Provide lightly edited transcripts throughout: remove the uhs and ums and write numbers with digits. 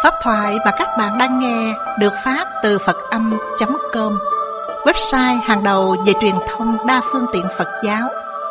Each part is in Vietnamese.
Pháp thoại mà các bạn đang nghe được phát từ Phật-âm.com, website hàng đầu về truyền thông đa phương tiện Phật giáo.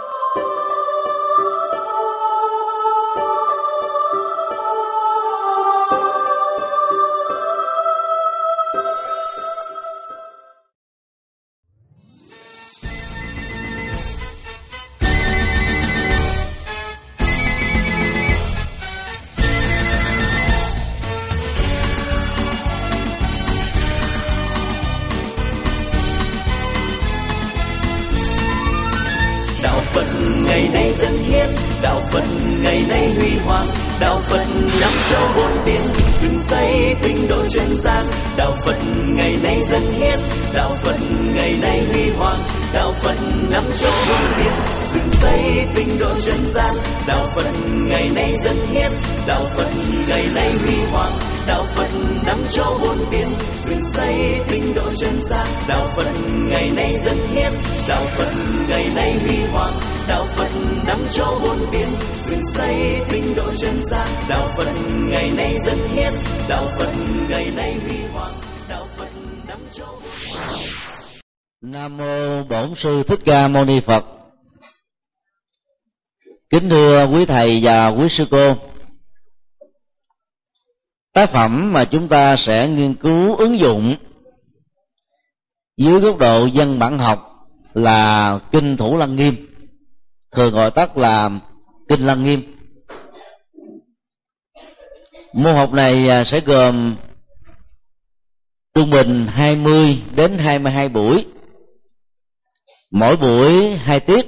Ngày nay dân hiến, đạo Phật ngày nay huy hoàng, đạo Phật năm châu bốn biển, dựng xây tinh độ chân gian. Đạo Phật ngày nay dân hiến, đạo Phật ngày nay huy hoàng, đạo Phật năm châu bốn biển, dựng xây tinh độ chân gian. Đạo Phật ngày nay dân hiến, đạo Phật ngày nay huy hoàng, đạo Phật năm châu bốn biển, dựng xây tinh độ chân gian. Đạo Phật ngày nay dân hiến, đạo Phật ngày nay huy hoàng, đạo Phật năm châu bốn biển, dựng xây tinh độ chân gian. Đạo Phật ngày nay dân hiến, đạo Phật ngày nay huy hoàng, đạo Phật năm châu bốn biển. Nam mô Bổn Sư Thích Ca Mâu Ni Phật. Kính thưa quý thầy và quý sư cô, tác phẩm mà chúng ta sẽ nghiên cứu ứng dụng dưới góc độ dân bản học là Kinh Thủ Lăng Nghiêm, thường gọi tắt là Kinh Lăng Nghiêm. Môn học này sẽ gồm trung bình 20 đến 22 buổi, mỗi buổi 2 tiết,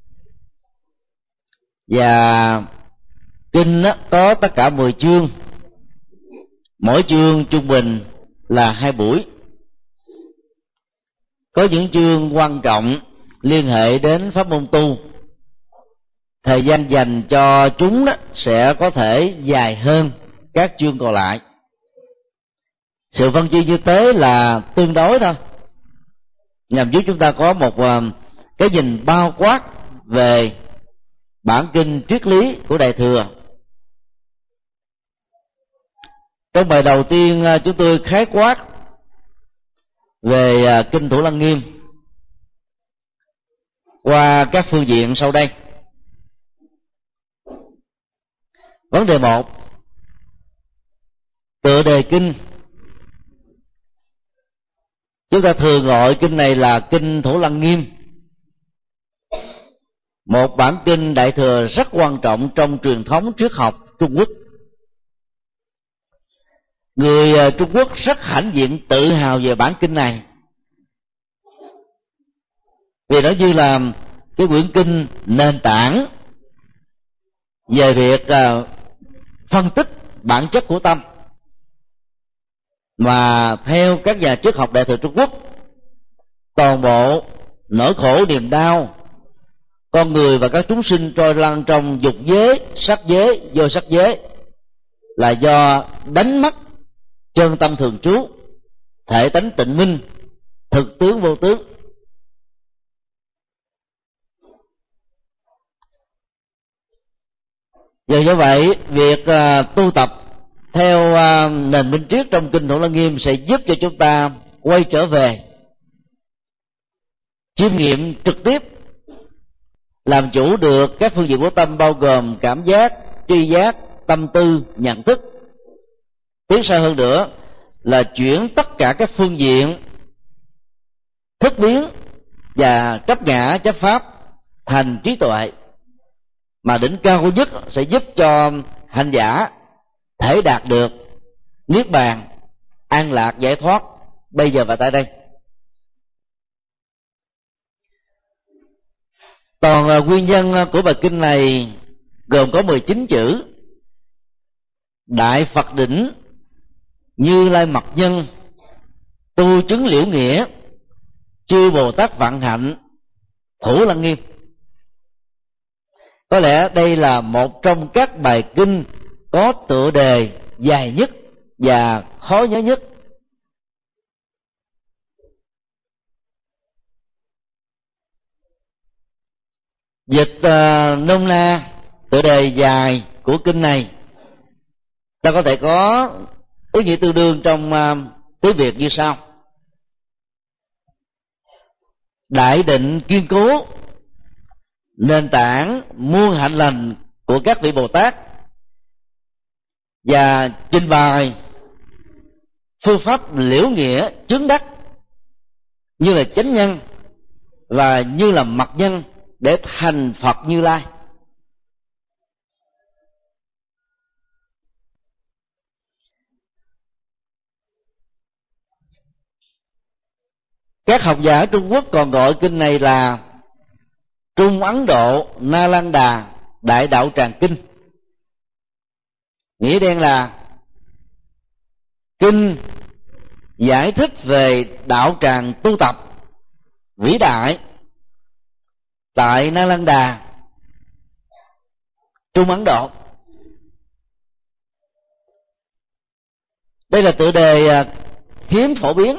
và kinh có tất cả 10 chương, mỗi chương trung bình là 2 buổi. Có những chương quan trọng liên hệ đến pháp môn tu, thời gian dành cho chúng sẽ có thể dài hơn các chương còn lại. Sự phân chia như thế là tương đối thôi, nhằm giúp chúng ta có một cái nhìn bao quát về bản kinh triết lý của Đại Thừa. Trong bài đầu tiên, chúng tôi khái quát về Kinh Thủ Lăng Nghiêm qua các phương diện sau đây. Vấn đề 1, tựa đề kinh. Chúng ta thường gọi kinh này là Kinh Thủ Lăng Nghiêm, một bản kinh Đại Thừa rất quan trọng trong truyền thống triết học Trung Quốc. Người Trung Quốc rất hãnh diện tự hào về bản kinh này, vì nó như là cái quyển kinh nền tảng về việc phân tích bản chất của tâm, mà theo các nhà triết học Đại Thừa Trung Quốc, toàn bộ nỗi khổ niềm đau con người và các chúng sinh trôi lăn trong dục giới, sắc giới, vô sắc giới là do đánh mất chân tâm thường trú, thể tánh tịnh minh, thực tướng vô tướng. Do vậy, việc tu tập theo nền minh triết trong Kinh Thủ Lăng Nghiêm sẽ giúp cho chúng ta quay trở về chiêm nghiệm trực tiếp, làm chủ được các phương diện của tâm, bao gồm cảm giác, tri giác, tâm tư, nhận thức. Tiến sâu hơn nữa là chuyển tất cả các phương diện thức biến và chấp ngã chấp pháp thành trí tuệ, mà đỉnh cao nhất sẽ giúp cho hành giả thể đạt được niết bàn, an lạc, giải thoát bây giờ và tại đây. Toàn nguyên nhân của bài kinh này gồm có 19 chữ: Đại Phật đỉnh, Như Lai Mật nhân, tu chứng liễu nghĩa, chư Bồ Tát vạn hạnh, Thủ Lăng Nghiêm. Có lẽ đây là một trong các bài kinh có tựa đề dài nhất và khó nhớ nhất. Dịch nôm na tựa đề dài của kinh này, ta có thể có Ý nghĩa tương đương trong tiếng Việt như sau: đại định kiên cố, nền tảng muôn hạnh lành của các vị Bồ Tát, và trình bày phương pháp liễu nghĩa chứng đắc như là chánh nhân và như là mật nhân để thành Phật Như Lai. Các học giả Trung Quốc còn gọi kinh này là Trung Ấn Độ Na Lan Đà Đại Đạo Tràng Kinh. Nghĩa đen là kinh giải thích về đạo tràng tu tập vĩ đại tại Na Lan Đà, Trung Ấn Độ. Đây là tựa đề hiếm phổ biến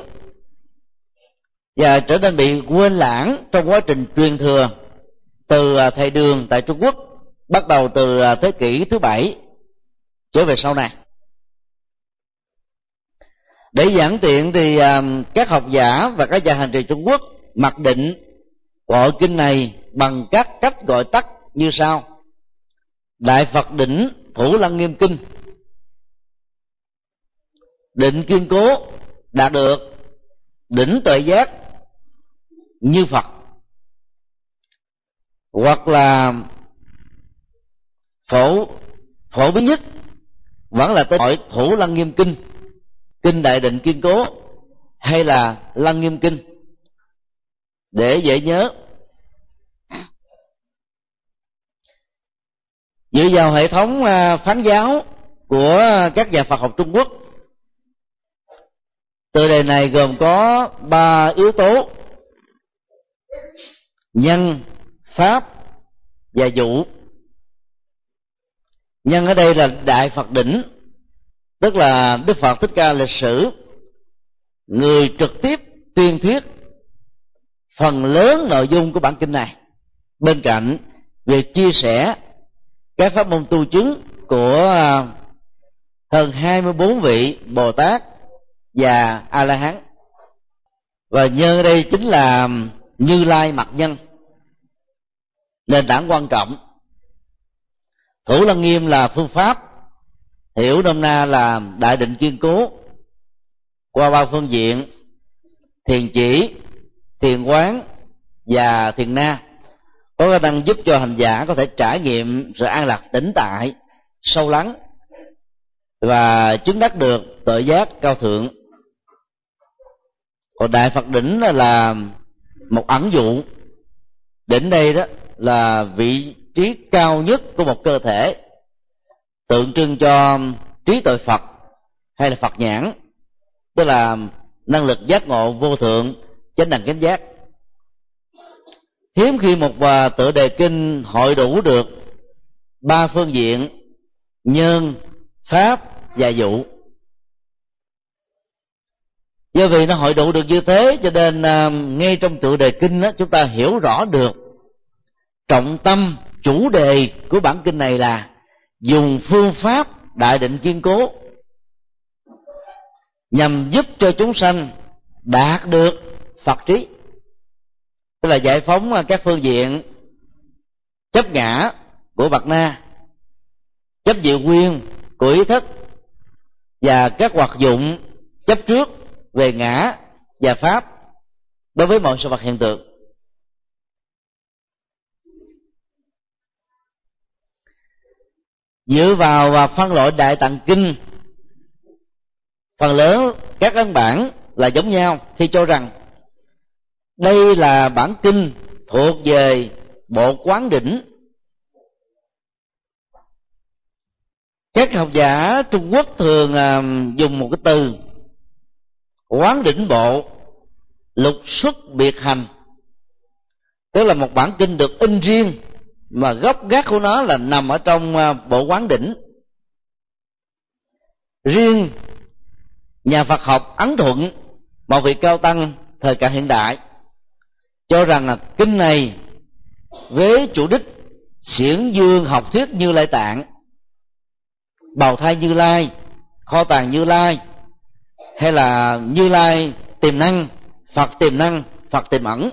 và trở nên bị quên lãng trong quá trình truyền thừa từ thầy Đường tại Trung Quốc, bắt đầu từ thế kỷ thứ 7 trở về sau này. Để giảng tiện thì các học giả và các nhà hành trì Trung Quốc mặc định gọi kinh này bằng các cách gọi tắt như sau: Đại Phật Đỉnh Thủ Lăng Nghiêm Kinh, định kiên cố đạt được đỉnh tuệ giác như Phật, hoặc là phổ biến nhất vẫn là tên gọi Thủ Lăng Nghiêm Kinh, kinh Đại Định Kiên Cố, hay là Lăng Nghiêm Kinh để dễ nhớ. Dựa vào hệ thống phán giáo của các nhà Phật học Trung Quốc, tựa đề này gồm có 3 yếu tố: nhân, pháp và dụ. Nhân ở đây là Đại Phật Đỉnh, tức là Đức Phật Thích Ca lịch sử, người trực tiếp tuyên thuyết phần lớn nội dung của bản kinh này, bên cạnh việc chia sẻ các pháp môn tu chứng của hơn 24 vị Bồ Tát và A La Hán. Và nhân ở đây chính là Như Lai mật nhân, nền tảng quan trọng. Thủ Lăng Nghiêm là phương pháp, hiểu nôm na là đại định kiên cố qua 3 phương diện: thiền chỉ, thiền quán và thiền na, có khả năng giúp cho hành giả có thể trải nghiệm sự an lạc tĩnh tại sâu lắng và chứng đắc được tuệ giác cao thượng. Còn Đại Phật Đỉnh là một ẩn dụ. Đỉnh đây đó là vị trí cao nhất của một cơ thể, tượng trưng cho trí tuệ Phật hay là Phật nhãn, tức là năng lực giác ngộ vô thượng, chánh đẳng chánh giác. Hiếm khi một tựa đề kinh hội đủ được 3 phương diện: nhân, pháp và dụ. Do vì nó hội đủ được như thế, cho nên ngay trong tựa đề kinh đó, chúng ta hiểu rõ được trọng tâm chủ đề của bản kinh này là dùng phương pháp đại định kiên cố nhằm giúp cho chúng sanh đạt được Phật trí, tức là giải phóng các phương diện chấp ngã của Bạt Na, chấp diệu nguyên của ý thức, và các hoạt dụng chấp trước về ngã và pháp đối với mọi sự vật hiện tượng. Dựa vào và phân loại Đại Tạng Kinh, phần lớn các ấn bản là giống nhau khi cho rằng đây là bản kinh thuộc về bộ Quán Đỉnh. Các học giả Trung Quốc thường dùng một cái từ Quán Đỉnh Bộ Lục Xuất Biệt Hành, tức là một bản kinh được in riêng mà gốc gác của nó là nằm ở trong bộ Quán Đỉnh. Riêng nhà Phật học Ấn Thuận, một vị cao tăng thời cận hiện đại, cho rằng là kinh này với chủ đích xiển dương học thuyết Như Lai Tạng, bào thai Như Lai, kho tàng Như Lai, hay là Như Lai tiềm năng, Phật tiềm ẩn.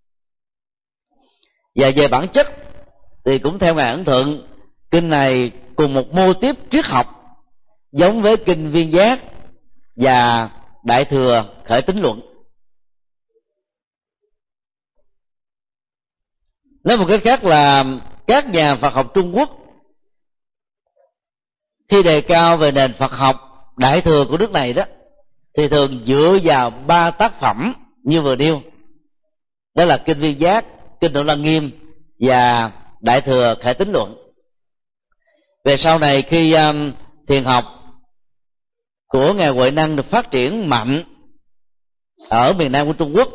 Và về bản chất thì cũng theo Ngài Ấn Thượng, kinh này cùng một mô típ triết học giống với kinh Viên Giác và Đại Thừa Khởi Tín Luận. Nói một cách khác là các nhà Phật học Trung Quốc khi đề cao về nền Phật học Đại Thừa của nước này đó, thì thường dựa vào 3 tác phẩm như vừa nêu, đó là kinh Viên Giác, kinh Thủ Lăng Nghiêm và Đại Thừa Khởi Tín Luận. Về sau này khi thiền học của Ngài Huệ Năng được phát triển mạnh ở miền Nam của Trung Quốc,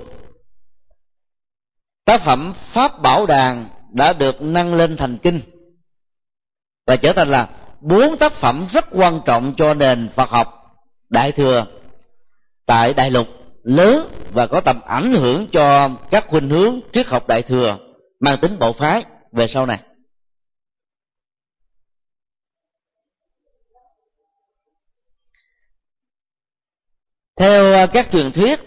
tác phẩm Pháp Bảo Đàn đã được nâng lên thành kinh và trở thành là 4 tác phẩm rất quan trọng cho nền Phật học Đại Thừa tại Đại Lục lớn và có tầm ảnh hưởng cho các khuynh hướng triết học Đại Thừa mang tính bộ phái về sau này. Theo các truyền thuyết,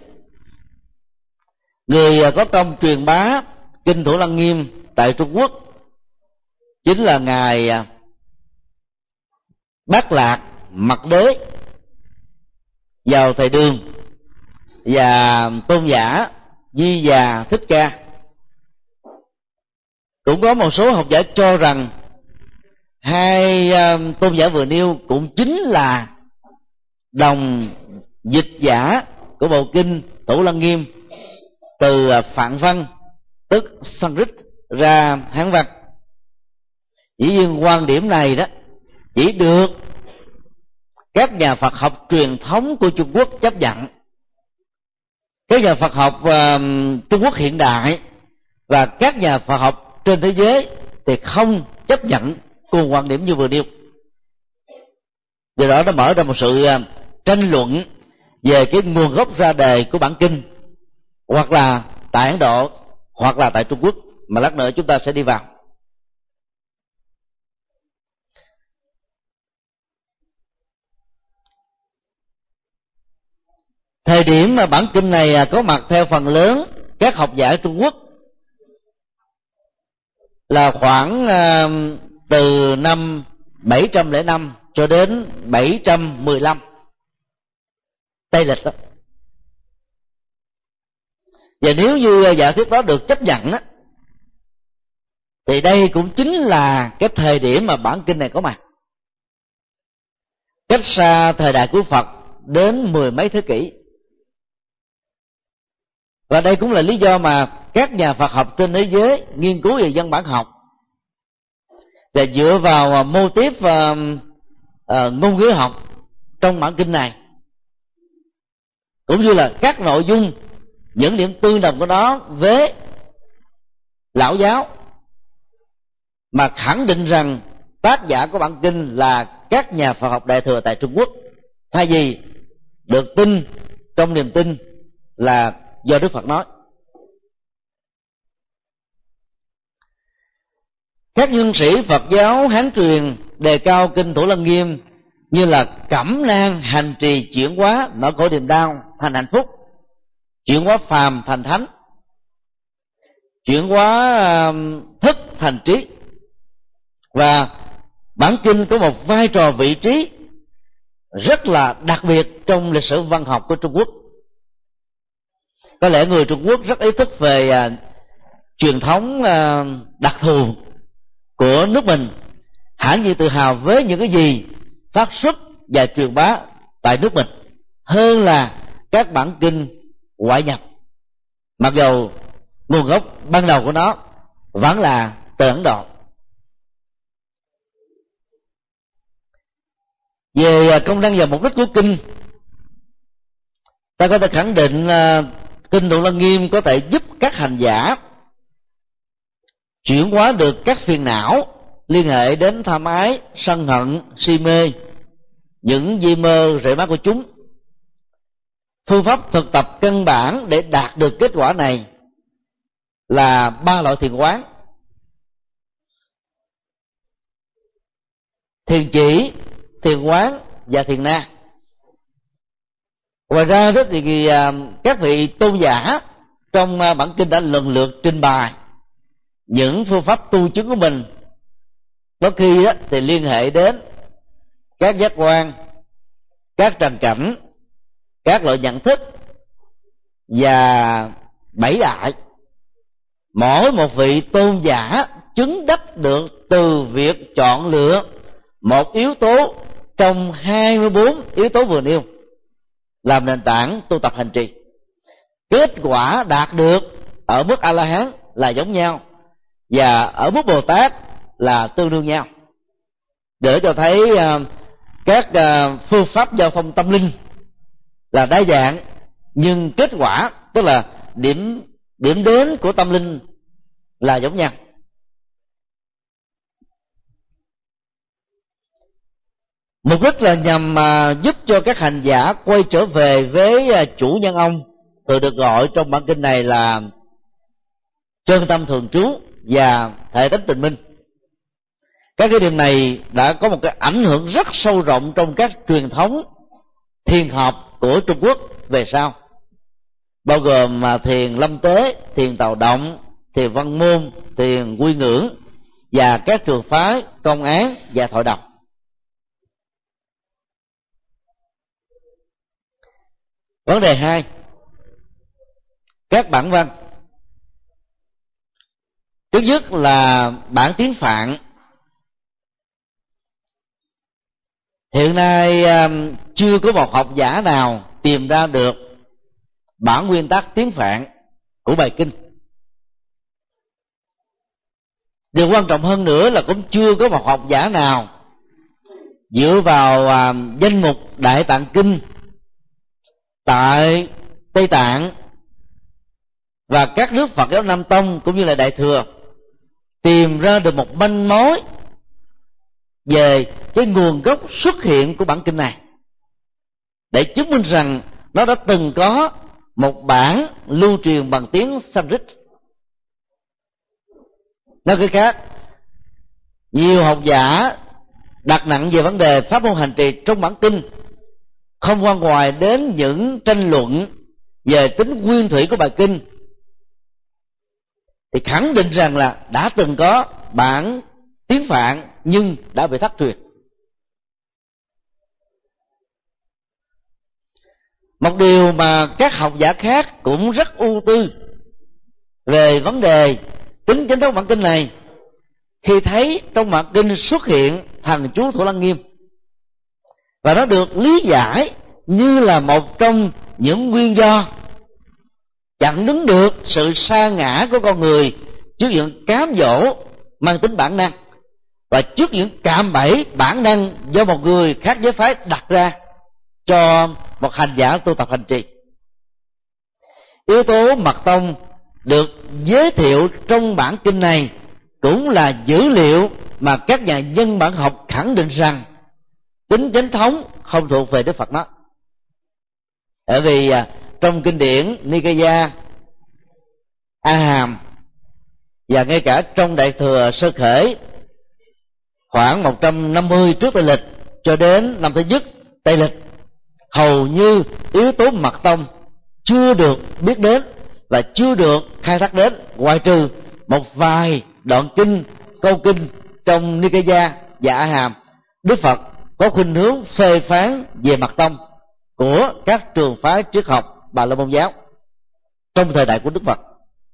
người có công truyền bá kinh Thủ Lăng Nghiêm tại Trung Quốc chính là Ngài Bát Lạc Mật Đế vào thời Đường và tôn giả Di Đà Thích Ca. Cũng có một số học giả cho rằng hai tôn giả vừa nêu cũng chính là đồng dịch giả của bộ kinh Thủ Lăng Nghiêm từ Phạn văn, tức Sanskrit, ra Hán văn. Dĩ nhiên quan điểm này đó chỉ được các nhà Phật học truyền thống của Trung Quốc chấp nhận. Các nhà Phật học Trung Quốc hiện đại và các nhà Phật học trên thế giới thì không chấp nhận cùng quan điểm như vừa nêu. Điều đó đã mở ra một sự tranh luận về cái nguồn gốc ra đề của bản kinh, hoặc là tại Ấn Độ hoặc là tại Trung Quốc, mà lát nữa chúng ta sẽ đi vào. Thời điểm mà bản kinh này có mặt theo phần lớn các học giả Trung Quốc là khoảng từ năm 705 cho đến 715 Tây lịch đó. Và nếu như giả thuyết đó được chấp nhận đó, thì đây cũng chính là cái thời điểm mà bản kinh này có mặt, cách xa thời đại của Phật đến 10 mấy thế kỷ. Và đây cũng là lý do mà các nhà Phật học trên thế giới nghiên cứu về văn bản học và dựa vào mô típ ngôn ngữ học trong bản kinh này, cũng như là các nội dung, những điểm tương đồng của nó với lão giáo, mà khẳng định rằng tác giả của bản kinh là các nhà Phật học Đại Thừa tại Trung Quốc, thay vì được tin trong niềm tin là do Đức Phật nói. Các nhân sĩ Phật giáo Hán truyền đề cao kinh Thủ Lăng Nghiêm như là cẩm nang hành trì chuyển hóa nỗi khổ niềm đau thành hạnh phúc, chuyển hóa phàm thành thánh, chuyển hóa thức thành trí. Và bản kinh có một vai trò vị trí rất là đặc biệt trong lịch sử văn học của Trung Quốc. Có lẽ người Trung Quốc rất ý thức về truyền thống đặc thù của nước mình, hãnh nhiên tự hào với những cái gì phát xuất và truyền bá tại nước mình hơn là các bản kinh ngoại nhập, mặc dầu nguồn gốc ban đầu của nó vẫn là từ Ấn Độ. Về công năng và mục đích của kinh, ta có thể khẳng định kinh Thủ Lăng Nghiêm có thể giúp các hành giả chuyển hóa được các phiền não liên hệ đến tham ái, sân hận, si mê, những di mơ rễ má của chúng. Phương pháp thực tập căn bản để đạt được kết quả này là 3 loại thiền quán: thiền chỉ, thiền quán và thiền na. Ngoài ra đó thì các vị tôn giả trong bản kinh đã lần lượt trình bày những phương pháp tu chứng của mình. Có khi đó thì liên hệ đến các giác quan, các trần cảnh, các loại nhận thức và bảy đại. Mỗi một vị tôn giả chứng đắc được từ việc chọn lựa một yếu tố trong 24 yếu tố vừa nêu làm nền tảng tu tập hành trì. Kết quả đạt được ở mức A-la-hán là giống nhau, và ở mức Bồ Tát là tương đương nhau, để cho thấy các phương pháp giao thông tâm linh là đa dạng, nhưng kết quả, tức là điểm đến của tâm linh là giống nhau. Mục đích là nhằm giúp cho các hành giả quay trở về với chủ nhân ông, thường được gọi trong bản kinh này là chân tâm thường trú và thể tánh tịnh minh. Các cái điểm này đã có một cái ảnh hưởng rất sâu rộng trong các truyền thống thiền học của Trung Quốc về sau, bao gồm thiền lâm tế, thiền tào động, thiền văn môn, thiền quy ngưỡng và các trường phái công án và thoại độc. Vấn đề 2, các bản văn. Thứ nhất là bản tiếng Phạn. Hiện nay chưa có một học giả nào tìm ra được bản nguyên tắc tiếng Phạn của bài kinh. Điều quan trọng hơn nữa là cũng chưa có một học giả nào dựa vào danh mục Đại Tạng Kinh tại Tây Tạng và các nước Phật giáo Nam Tông cũng như là Đại Thừa tìm ra được một manh mối về cái nguồn gốc xuất hiện của bản kinh này, để chứng minh rằng nó đã từng có một bản lưu truyền bằng tiếng Sanskrit. Nói cách khác, nhiều học giả đặt nặng về vấn đề pháp môn hành trì trong bản kinh, không qua ngoài đến những tranh luận về tính nguyên thủy của bài kinh, thì khẳng định rằng là đã từng có bản tiếng Phạn nhưng đã bị thất truyền. Một điều mà các học giả khác cũng rất ưu tư về vấn đề tính chính thống bản kinh này, khi thấy trong bản kinh xuất hiện thần chú Thủ Lăng Nghiêm, và nó được lý giải như là một trong những nguyên do chặn đứng được sự sa ngã của con người trước những cám dỗ mang tính bản năng, và trước những cạm bẫy bản năng do một người khác giới phái đặt ra cho một hành giả tu tập hành trì. Yếu tố mật tông được giới thiệu trong bản kinh này cũng là dữ liệu mà các nhà nhân bản học khẳng định rằng tính chánh thống không thuộc về Đức Phật đó. Bởi vì trong kinh điển Nikaya, A Hàm và ngay cả trong Đại Thừa Sơ Khởi khoảng 150 trước Tây Lịch cho đến năm thứ nhất Tây Lịch, hầu như yếu tố mật tông chưa được biết đến và chưa được khai thác đến, ngoại trừ một vài đoạn kinh, câu kinh trong Nikaya và A Hàm. Đức Phật có khuynh hướng phê phán về mật tông của các trường phái triết học Bà La Môn giáo trong thời đại của Đức Phật.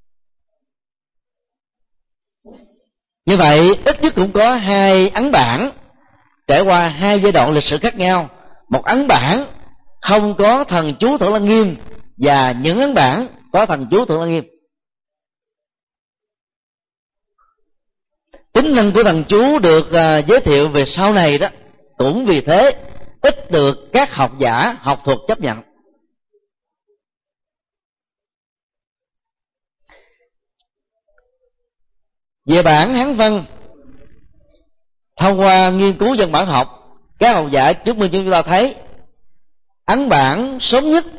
Như vậy ít nhất cũng có hai ấn bản trải qua hai giai đoạn lịch sử khác nhau. Một ấn bản không có thần chú Thủ Lăng Nghiêm và những ấn bản có thần chú Thủ Lăng Nghiêm. Tính năng của thần chú được giới thiệu về sau này đó cũng vì thế ít được các học giả học thuật chấp nhận. Về bản Hán văn, thông qua nghiên cứu dân bản học, các học giả chứng minh cho chúng ta thấy ấn bản sớm nhất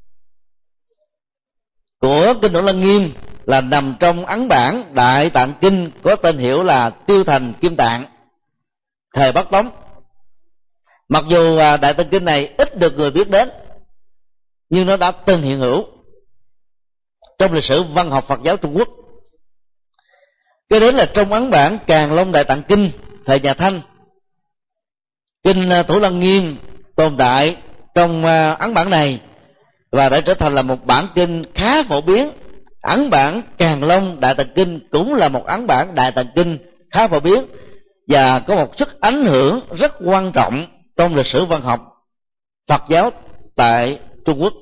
của kinh Thủ Lăng Nghiêm là nằm trong ấn bản Đại Tạng Kinh có tên hiệu là Tiêu Thành Kim Tạng thời Bắc Tống. Mặc dù Đại Tạng Kinh này ít được người biết đến, nhưng nó đã từng hiện hữu trong lịch sử văn học Phật giáo Trung Quốc. Cái đến là trong ấn bản Càn Long Đại Tạng Kinh thời nhà Thanh, kinh Thủ Lăng Nghiêm tồn tại trong ấn bản này và đã trở thành là một bản kinh khá phổ biến. Ấn bản Càn Long Đại Tạng Kinh cũng là một ấn bản Đại Tạng Kinh khá phổ biến và có một sức ảnh hưởng rất quan trọng trong lịch sử văn học Phật giáo tại Trung Quốc.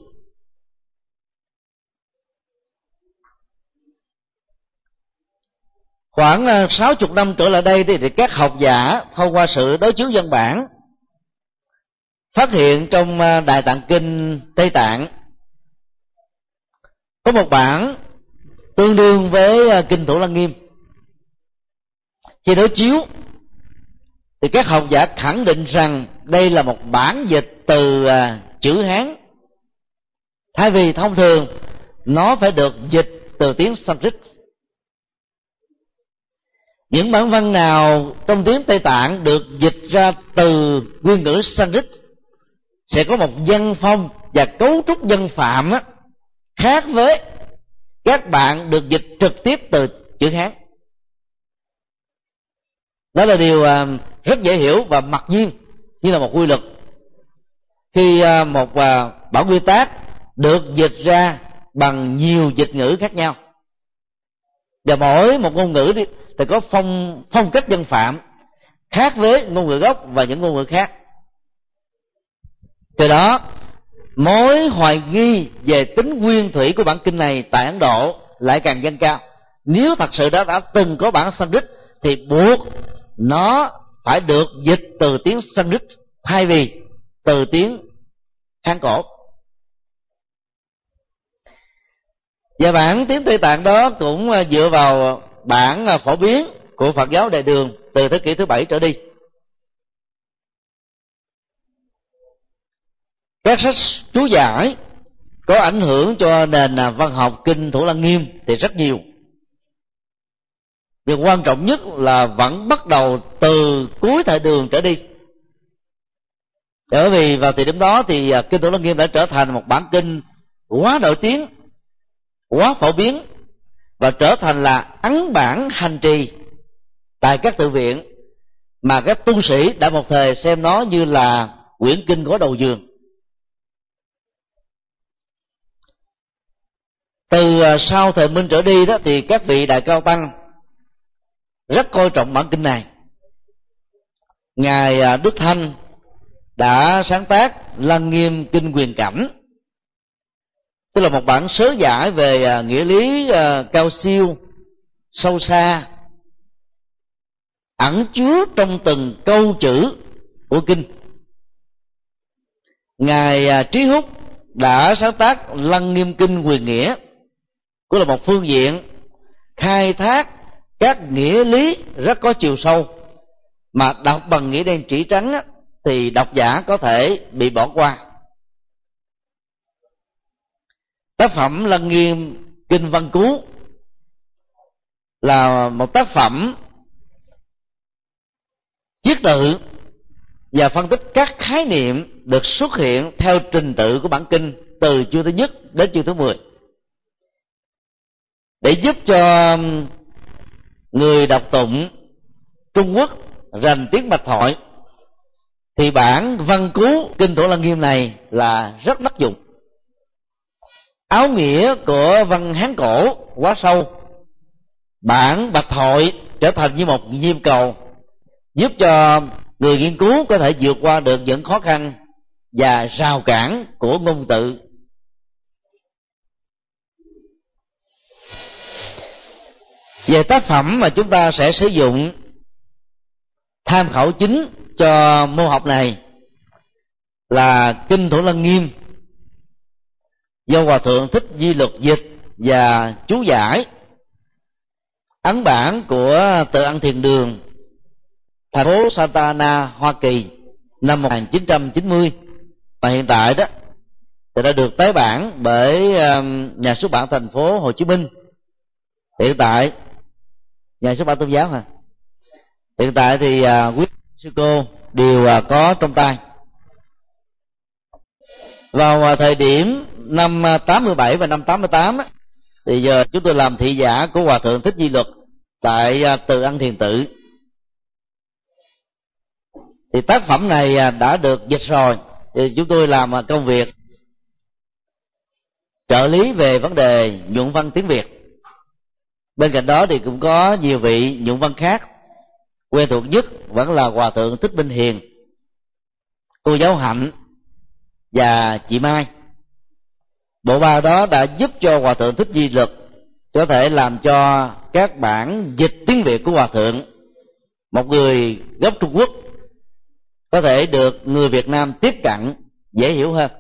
Khoảng 60 năm trở lại đây thì các học giả thông qua sự đối chiếu văn bản phát hiện trong Đại Tạng Kinh Tây Tạng có một bản tương đương với kinh Thủ Lăng Nghiêm. Khi đối chiếu thì các học giả khẳng định rằng đây là một bản dịch từ chữ Hán, thay vì thông thường nó phải được dịch từ tiếng Sanskrit. Những bản văn nào trong tiếng Tây Tạng được dịch ra từ nguyên ngữ Sanskrit sẽ có một văn phong và cấu trúc văn phạm khác với các bạn được dịch trực tiếp từ chữ Hán. Đó là điều rất dễ hiểu và mặc nhiên như là một quy luật. Khi một bản quy tắc được dịch ra bằng nhiều dịch ngữ khác nhau, và mỗi một ngôn ngữ thì có phong cách văn phạm khác với ngôn ngữ gốc và những ngôn ngữ khác. Từ đó mối hoài nghi về tính nguyên thủy của bản kinh này tại Ấn Độ lại càng dâng cao. Nếu thật sự đã từng có bản Sanskrit thì buộc nó phải được dịch từ tiếng Sanskrit thay vì từ tiếng Hán cổ. Và bản tiếng Tây Tạng đó cũng dựa vào bản phổ biến của Phật giáo Đại Đường từ thế kỷ thứ 7 trở đi. Các sách chú giải có ảnh hưởng cho nền văn học kinh Thủ Lăng Nghiêm thì rất nhiều, nhưng quan trọng nhất là vẫn bắt đầu từ cuối thời Đường trở đi. Bởi vì vào thời điểm đó thì kinh Thủ Lăng Nghiêm đã trở thành một bản kinh quá nổi tiếng, quá phổ biến, và trở thành là ấn bản hành trì tại các tự viện, mà các tu sĩ đã một thời xem nó như là quyển kinh gối đầu giường. Từ sau thời Minh trở đi đó thì các vị đại cao tăng rất coi trọng bản kinh này. Ngài Đức Thanh đã sáng tác Lăng Nghiêm Kinh Quyền Cảnh, tức là một bản sớ giải về nghĩa lý cao siêu, sâu xa, ẩn chứa trong từng câu chữ của kinh. Ngài Trí Húc đã sáng tác Lăng Nghiêm Kinh Quyền Nghĩa, cũng là một phương diện khai thác các nghĩa lý rất có chiều sâu, mà đọc bằng nghĩa đen chỉ trắng thì độc giả có thể bị bỏ qua. Tác phẩm Lăng Nghiêm Kinh Văn Cú là một tác phẩm chiết tự và phân tích các khái niệm được xuất hiện theo trình tự của bản kinh từ chương thứ nhất đến chương thứ 10, để giúp cho người đọc tụng Trung Quốc rành tiếng Bạch Thoại thì bản Văn Cú Kinh Thủ Lăng Nghiêm này là rất đắc dụng. Áo nghĩa của văn Hán cổ quá sâu, bản Bạch Thoại trở thành như một diêm cầu, giúp cho người nghiên cứu có thể vượt qua được những khó khăn và rào cản của ngôn từ. Về tác phẩm mà chúng ta sẽ sử dụng tham khảo chính cho môn học này là Kinh Thủ Lăng Nghiêm do Hòa Thượng Thích Di Luật dịch và chú giải, ấn bản của Tự Ân Thiền Đường, thành phố Santa Ana, Hoa Kỳ năm 1990, và hiện tại đó thì đã được tái bản bởi nhà xuất bản thành phố Hồ Chí Minh. Hiện tại nhà xuất bản tôn giáo hả? Hiện tại thì quý sư cô đều có trong tay. Vào thời điểm năm 87 và năm 88 thì giờ chúng tôi làm thị giả của Hòa Thượng Thích Di Luật tại Từ Ân Thiền Tự. Thì tác phẩm này đã được dịch rồi, thì chúng tôi làm công việc trợ lý về vấn đề nhuận văn tiếng Việt. Bên cạnh đó thì cũng có nhiều vị nhuận văn khác. Quen thuộc nhất vẫn là Hòa Thượng Thích Minh Hiền, cô giáo Hạnh và chị Mai. Bộ ba đó đã giúp cho Hòa Thượng Thích Di Luật có thể làm cho các bản dịch tiếng Việt của Hòa Thượng, một người gốc Trung Quốc, có thể được người Việt Nam tiếp cận dễ hiểu hơn.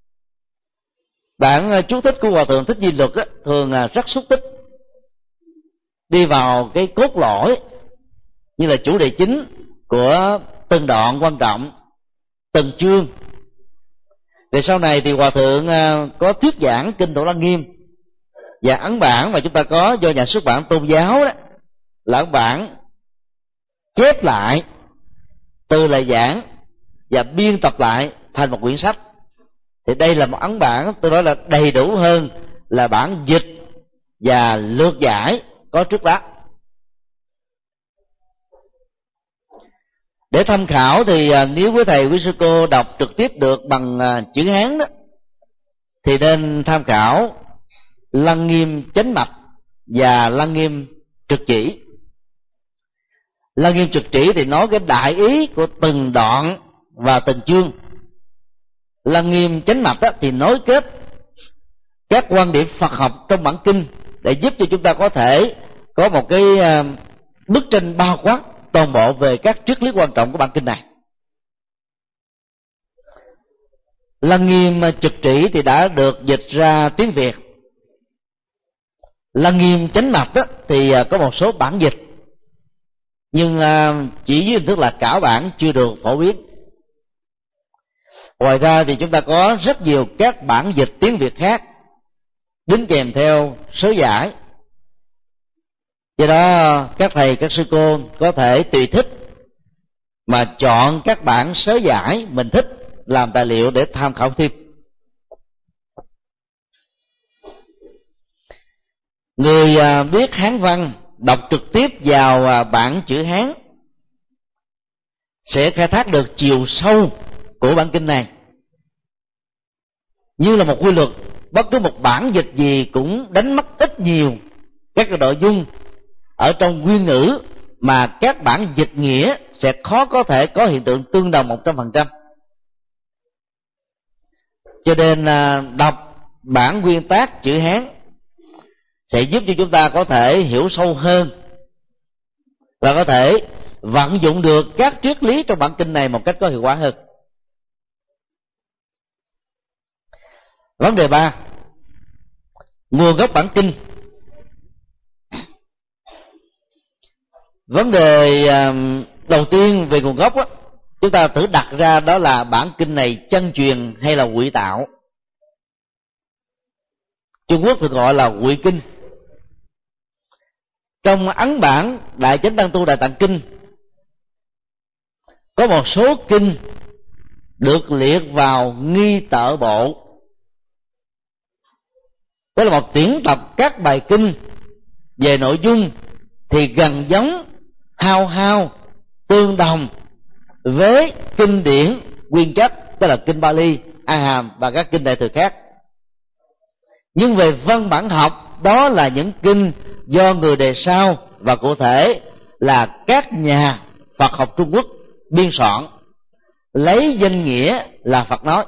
Bản chú thích của Hòa Thượng Thích Di Luật thường rất xúc tích, đi vào cái cốt lõi như là chủ đề chính của từng đoạn quan trọng, từng chương. Về sau này thì Hòa Thượng có thuyết giảng kinh Tổ Lăng Nghiêm, và ấn bản mà chúng ta có do nhà xuất bản Tôn Giáo đó là ấn bản chép lại từ lời giảng và biên tập lại thành một quyển sách. Thì đây là một ấn bản tôi nói là đầy đủ hơn là bản dịch và lược giải có trước đó. Để tham khảo thì nếu quý thầy quý sư cô đọc trực tiếp được bằng chữ Hán đó, thì nên tham khảo Lăng Nghiêm Chánh Mạch và Lăng Nghiêm Trực Chỉ. Lăng Nghiêm Trực Chỉ thì nói cái đại ý của từng đoạn và từng chương. Lăng Nghiêm Chánh Mạch thì nối kết các quan điểm Phật học trong bản kinh để giúp cho chúng ta có thể có một cái bức tranh bao quát toàn bộ về các triết lý quan trọng của bản kinh này. Lăng Nghiêm Trực Chỉ thì đã được dịch ra tiếng Việt. Lăng Nghiêm Chánh Mạch thì có một số bản dịch, nhưng chỉ với hình thức là khảo bản, chưa được phổ biến. Ngoài ra thì chúng ta có rất nhiều các bản dịch tiếng Việt khác đính kèm theo sớ giải. Do đó các thầy các sư cô có thể tùy thích mà chọn các bản sớ giải mình thích làm tài liệu để tham khảo thêm. Người biết Hán văn đọc trực tiếp vào bản chữ Hán sẽ khai thác được chiều sâu của bản kinh này. Như là một quy luật, bất cứ một bản dịch gì cũng đánh mất ít nhiều các cái nội dung ở trong nguyên ngữ mà các bản dịch nghĩa sẽ khó có thể có hiện tượng tương đồng 100%. Cho nên đọc bản nguyên tác chữ Hán sẽ giúp cho chúng ta có thể hiểu sâu hơn và có thể vận dụng được các triết lý trong bản kinh này một cách có hiệu quả hơn. Vấn đề 3, nguồn gốc bản kinh. Vấn đề đầu tiên về nguồn gốc chúng ta thử đặt ra đó là bản kinh này chân truyền hay là ngụy tạo. Trung Quốc thường gọi là ngụy kinh. Trong ấn bản Đại Chánh Tăng Tu Đại Tạng Kinh có một số kinh được liệt vào nghi tợ bộ. Đó là một tuyển tập các bài kinh về nội dung thì gần giống, hao tương đồng với kinh điển nguyên chất, tức là kinh Bali, A Hàm và các kinh đại thừa khác. Nhưng về văn bản học, đó là những kinh do người đề sao, và cụ thể là các nhà Phật học Trung Quốc biên soạn, lấy danh nghĩa là Phật nói.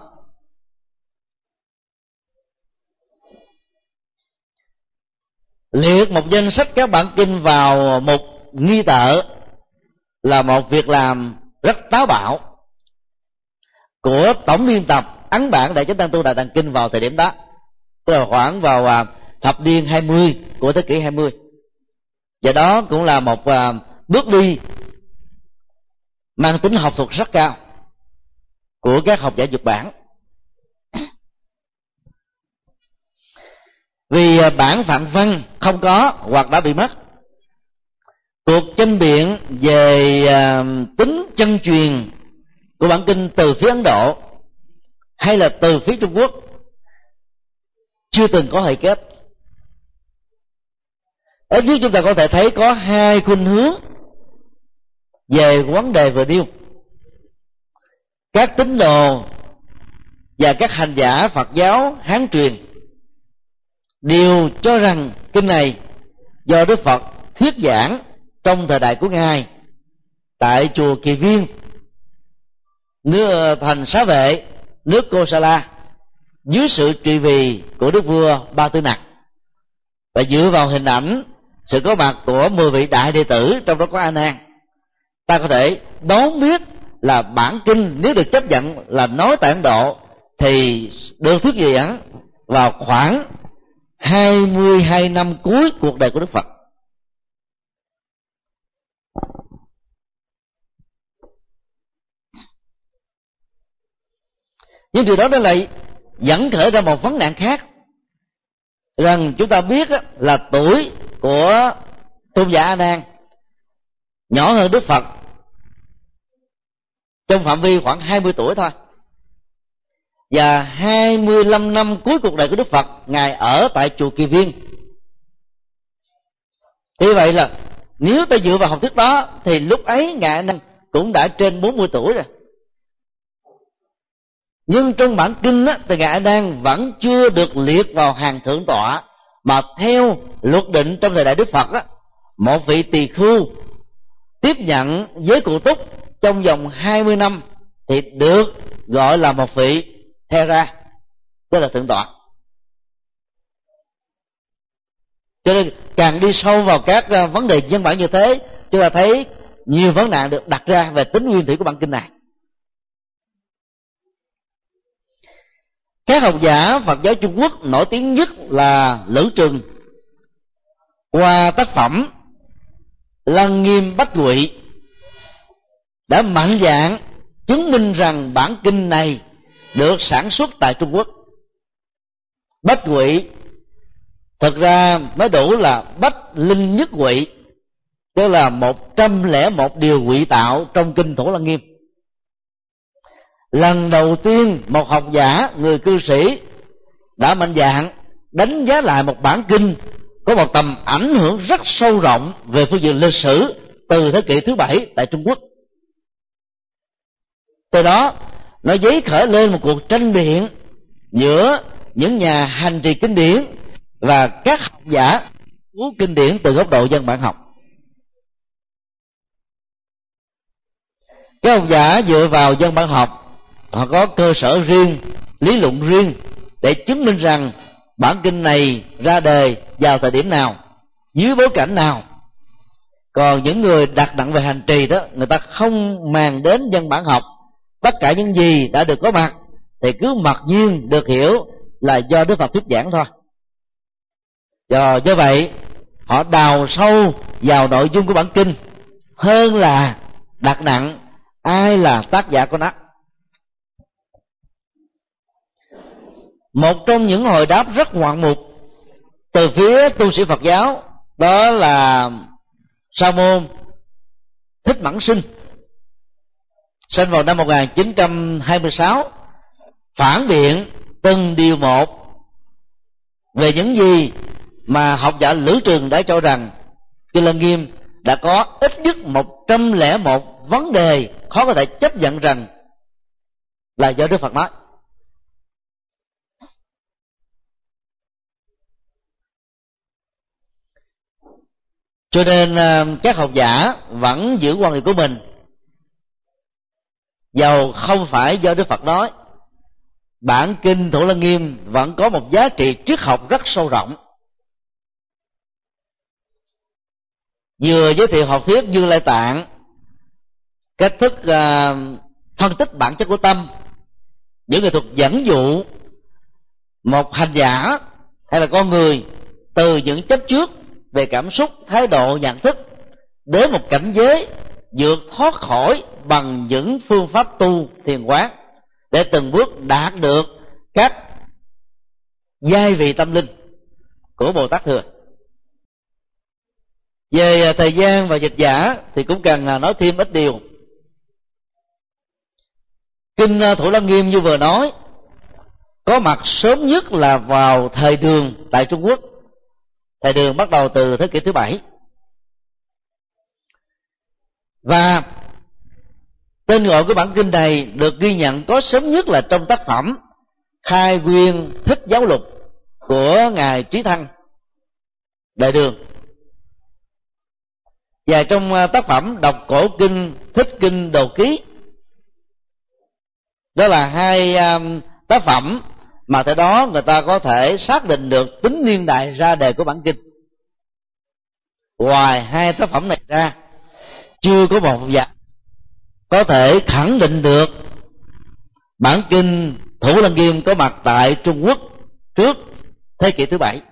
Liệt một danh sách các bản kinh vào mục nghi tợ là một việc làm rất táo bạo của tổng biên tập ấn bản Đại Chánh Tăng Tu Đại Tạng Kinh vào thời điểm đó, tức là khoảng vào thập niên 20 của thế kỷ 20. Và đó cũng là một bước đi mang tính học thuật rất cao của các học giả Nhật Bản. Vì bản phạn văn không có hoặc đã bị mất, cuộc tranh biện về tính chân truyền của bản kinh từ phía Ấn Độ hay là từ phía Trung Quốc chưa từng có hệ kết. Ở dưới chúng ta có thể thấy có hai khuynh hướng về vấn đề vừa nêu. Các tín đồ và các hành giả Phật giáo Hán truyền đều cho rằng kinh này do Đức Phật thuyết giảng trong thời đại của Ngài tại chùa Kỳ Viên, thành Xá Vệ, nước Kosala, dưới sự trị vì của đức vua Ba Tư Nặc, và dựa vào hình ảnh sự có mặt của 10 vị đại đệ tử, trong đó có A Nan, ta có thể đoán biết là bản kinh nếu được chấp nhận là nói tại Ấn Độ thì được thuyết giảng vào khoảng 22 năm cuối cuộc đời của Đức Phật. Nhưng điều đó nó lại dẫn khởi ra một vấn nạn khác, rằng chúng ta biết là tuổi của tôn giả A Nan nhỏ hơn Đức Phật trong phạm vi khoảng 20 tuổi thôi, và 25 năm cuối cuộc đời của Đức Phật Ngài ở tại chùa Kỳ Viên. Như vậy là nếu ta dựa vào học thuyết đó thì lúc ấy Ngài A Nan cũng đã trên 40 tuổi rồi. Nhưng trong bản kinh thì Ngài A Nan vẫn chưa được liệt vào hàng thượng tọa, mà theo luật định trong thời đại Đức Phật một vị tỳ khưu tiếp nhận giới cụ túc trong vòng 20 năm thì được gọi là một vị Thera, tức là thượng tọa. Cho nên càng đi sâu vào các vấn đề dân bản như thế, chúng ta thấy nhiều vấn nạn được đặt ra về tính nguyên thủy của bản kinh này. Các học giả Phật giáo Trung Quốc nổi tiếng nhất là Lữ Trừng, qua tác phẩm Lăng Nghiêm Bách Quỵ, đã mạnh dạn chứng minh rằng bản kinh này được sản xuất tại Trung Quốc. Bách Quỵ thực ra mới đủ là Bách Linh Nhất Quỵ, tức là 101 điều quỵ tạo trong kinh Thủ Lăng Nghiêm. Lần đầu tiên một học giả, người cư sĩ đã mạnh dạn đánh giá lại một bản kinh có một tầm ảnh hưởng rất sâu rộng về phương diện lịch sử từ thế kỷ thứ 7 tại Trung Quốc. Từ đó nó dấy khởi lên một cuộc tranh biện giữa những nhà hành trì kinh điển và các học giả cứu kinh điển từ góc độ dân bản học. Các học giả dựa vào dân bản học, họ có cơ sở riêng, lý luận riêng để chứng minh rằng bản kinh này ra đời vào thời điểm nào, dưới bối cảnh nào. Còn những người đặt nặng về hành trì đó, người ta không màng đến dân bản học, tất cả những gì đã được có mặt thì cứ mặc nhiên được hiểu là do Đức Phật thuyết giảng thôi. Do vậy họ đào sâu vào nội dung của bản kinh hơn là đặt nặng ai là tác giả của nó. Một trong những hồi đáp rất ngoạn mục từ phía tu sĩ Phật giáo đó là Sa môn Thích Mẫn Sinh, sinh vào năm 1926, phản biện từng điều một về những gì mà học giả Lữ Trừng đã cho rằng Kinh Lăng Nghiêm đã có ít nhất 101 vấn đề khó có thể chấp nhận rằng là do Đức Phật nói. Cho nên các học giả vẫn giữ quan điểm của mình, dầu không phải do Đức Phật nói, bản kinh Thủ Lăng Nghiêm vẫn có một giá trị triết học rất sâu rộng. Vừa giới thiệu học thuyết Dương Lai Tạng, cách thức phân tích bản chất của tâm, những nghệ thuật dẫn dụ một hành giả hay là con người từ những chấp trước về cảm xúc, thái độ, nhận thức đến một cảnh giới vượt thoát khỏi bằng những phương pháp tu thiền quán, để từng bước đạt được các giai vị tâm linh của Bồ Tát Thừa. Về thời gian và dịch giả thì cũng cần nói thêm ít điều. Kinh Thủ Lăng Nghiêm như vừa nói có mặt sớm nhất là vào thời Đường tại Trung Quốc. Thời Đường bắt đầu từ thế kỷ thứ 7. Và tên gọi của bản kinh này được ghi nhận có sớm nhất là trong tác phẩm Khai Nguyên Thích Giáo Lục của ngài Trí Thăng Đại Đường, và trong tác phẩm Đọc Cổ Kinh Thích Kinh Đồ Ký. Đó là hai tác phẩm mà từ đó người ta có thể xác định được tính niên đại ra đề của bản kinh. Ngoài hai tác phẩm này ra, chưa có một vật có thể khẳng định được bản kinh Thủ Lăng Nghiêm có mặt tại Trung Quốc trước thế kỷ thứ 7.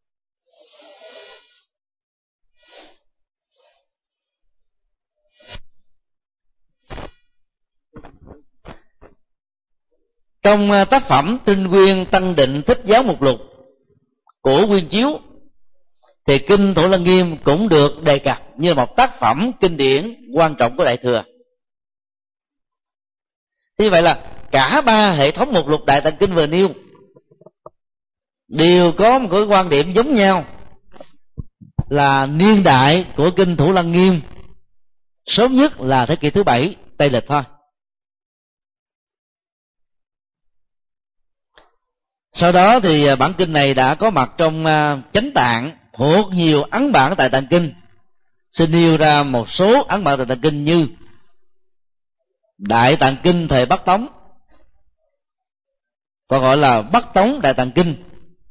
Trong tác phẩm Tinh Nguyên Tăng Định Thích Giáo Mục Lục của Nguyên Chiếu thì kinh Thủ Lăng Nghiêm cũng được đề cập như một tác phẩm kinh điển quan trọng của Đại Thừa. Như vậy là cả ba hệ thống mục lục Đại Tạng Kinh vừa nêu đều có một cái quan điểm giống nhau, là niên đại của kinh Thủ Lăng Nghiêm sớm nhất là thế kỷ thứ 7 Tây lịch thôi. Sau đó thì bản kinh này đã có mặt trong Chánh Tạng thuộc nhiều ấn bản Đại Tạng Kinh. Xin nêu ra một số ấn bản Đại Tạng Kinh như Đại Tạng Kinh thời Bắc Tống, còn gọi là Bắc Tống Đại Tạng Kinh,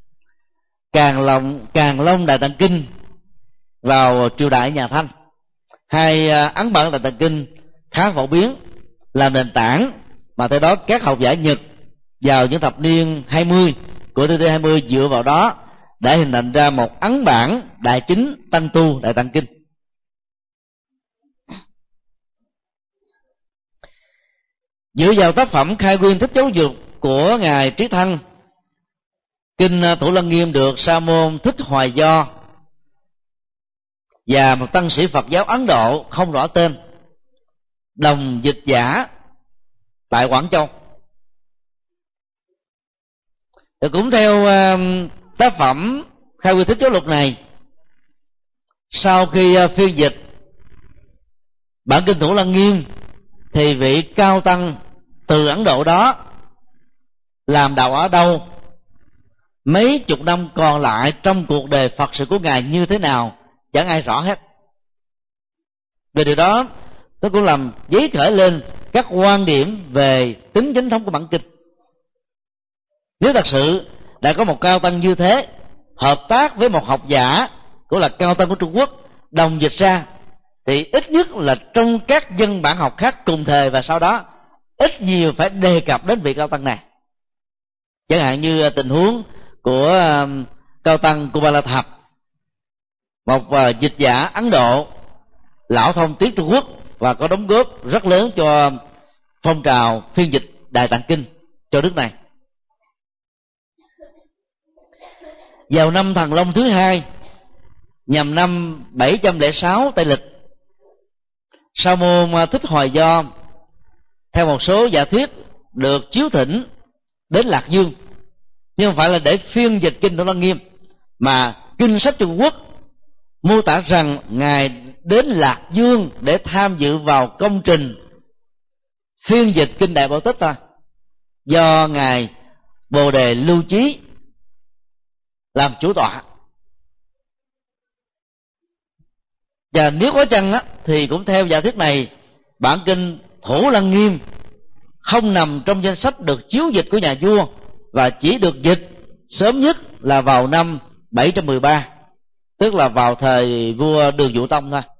Càn Long Đại Tạng Kinh vào triều đại nhà Thanh. Hai ấn bản Đại Tạng Kinh khá phổ biến, làm nền tảng mà tới đó các học giả Nhật vào những thập niên 20 của thế kỷ 20 dựa vào đó đã hình thành ra một ấn bản Đại Chính Tăng Tu Đại Tạng Kinh. Dựa vào tác phẩm Khai Nguyên Thích Giáo Dục của ngài Trí Thăng, kinh Thủ Lăng Nghiêm được Sa môn Thích Hoài Do và một tăng sĩ Phật giáo Ấn Độ không rõ tên đồng dịch giả tại Quảng Châu. Thì cũng theo tác phẩm Khai Nguyên Thích Giáo Lục này, sau khi phiên dịch bản kinh Thủ Lăng Nghiêm thì vị cao tăng từ Ấn Độ đó làm đạo ở đâu, mấy chục năm còn lại trong cuộc đời Phật sự của ngài như thế nào, chẳng ai rõ hết. Về điều đó nó cũng làm dấy khởi lên các quan điểm về tính chính thống của bản kinh. Nếu thật sự đã có một cao tăng như thế hợp tác với một học giả cũng là cao tăng của Trung Quốc đồng dịch ra, thì ít nhất là trong các dân bản học khác cùng thời và sau đó ít nhiều phải đề cập đến vị cao tăng này. Chẳng hạn như tình huống của cao tăng Kubala Thập, một dịch giả Ấn Độ lão thông tiếng Trung Quốc và có đóng góp rất lớn cho phong trào phiên dịch Đại Tạng Kinh cho nước này. Vào năm Thần Long thứ 2 nhằm năm 706 Tây lịch, Sa môn Thích Hoài Do theo một số giả thuyết được chiếu thỉnh đến Lạc Dương, nhưng không phải là để phiên dịch kinh Thủ Lăng Nghiêm, mà kinh sách Trung Quốc mô tả rằng ngài đến Lạc Dương để tham dự vào công trình phiên dịch kinh Đại Bảo Tích thôi, do ngài Bồ Đề Lưu Chí làm chủ tọa. Và nếu có chăng thì cũng theo giả thuyết này, bản kinh Thủ Lăng Nghiêm không nằm trong danh sách được chiếu dịch của nhà vua và chỉ được dịch sớm nhất là vào năm 713, tức là vào thời vua Đường Vũ Tông thôi.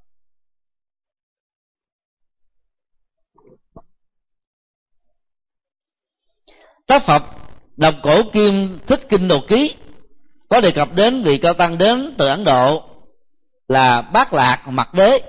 Tác phẩm Đọc Cổ Kim Thích Kinh Đồ Ký có đề cập đến vị cao tăng đến từ Ấn Độ là Bát Lạc Mật Đế.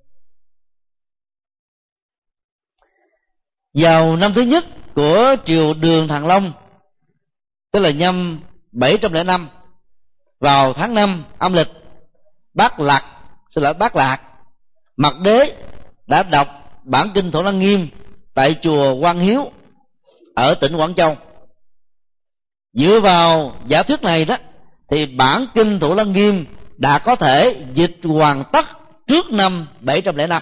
Vào năm thứ nhất của triều Đường Thằng Long, tức là năm 705, vào tháng 5 âm lịch, Bát Lạc Mật Đế đã đọc bản kinh Thủ Lăng Nghiêm tại chùa Quang Hiếu ở tỉnh Quảng Châu. Dựa vào giả thuyết này đó, thì bản kinh Thủ Lăng Nghiêm đã có thể dịch hoàn tất trước năm 705.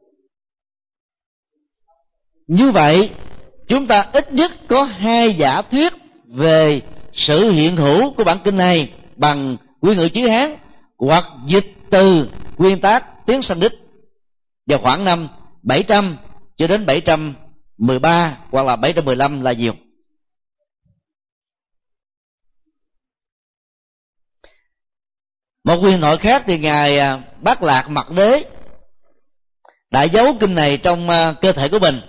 Như vậy, chúng ta ít nhất có 2 giả thuyết về sự hiện hữu của bản kinh này bằng nguyên ngữ chữ Hán hoặc dịch từ nguyên tác tiếng Sanskrit vào khoảng năm 700 cho đến 713 hoặc là 715 là nhiều. Một huyền thoại khác thì ngài Bát Lạc Mật Đế đã giấu kinh này trong cơ thể của mình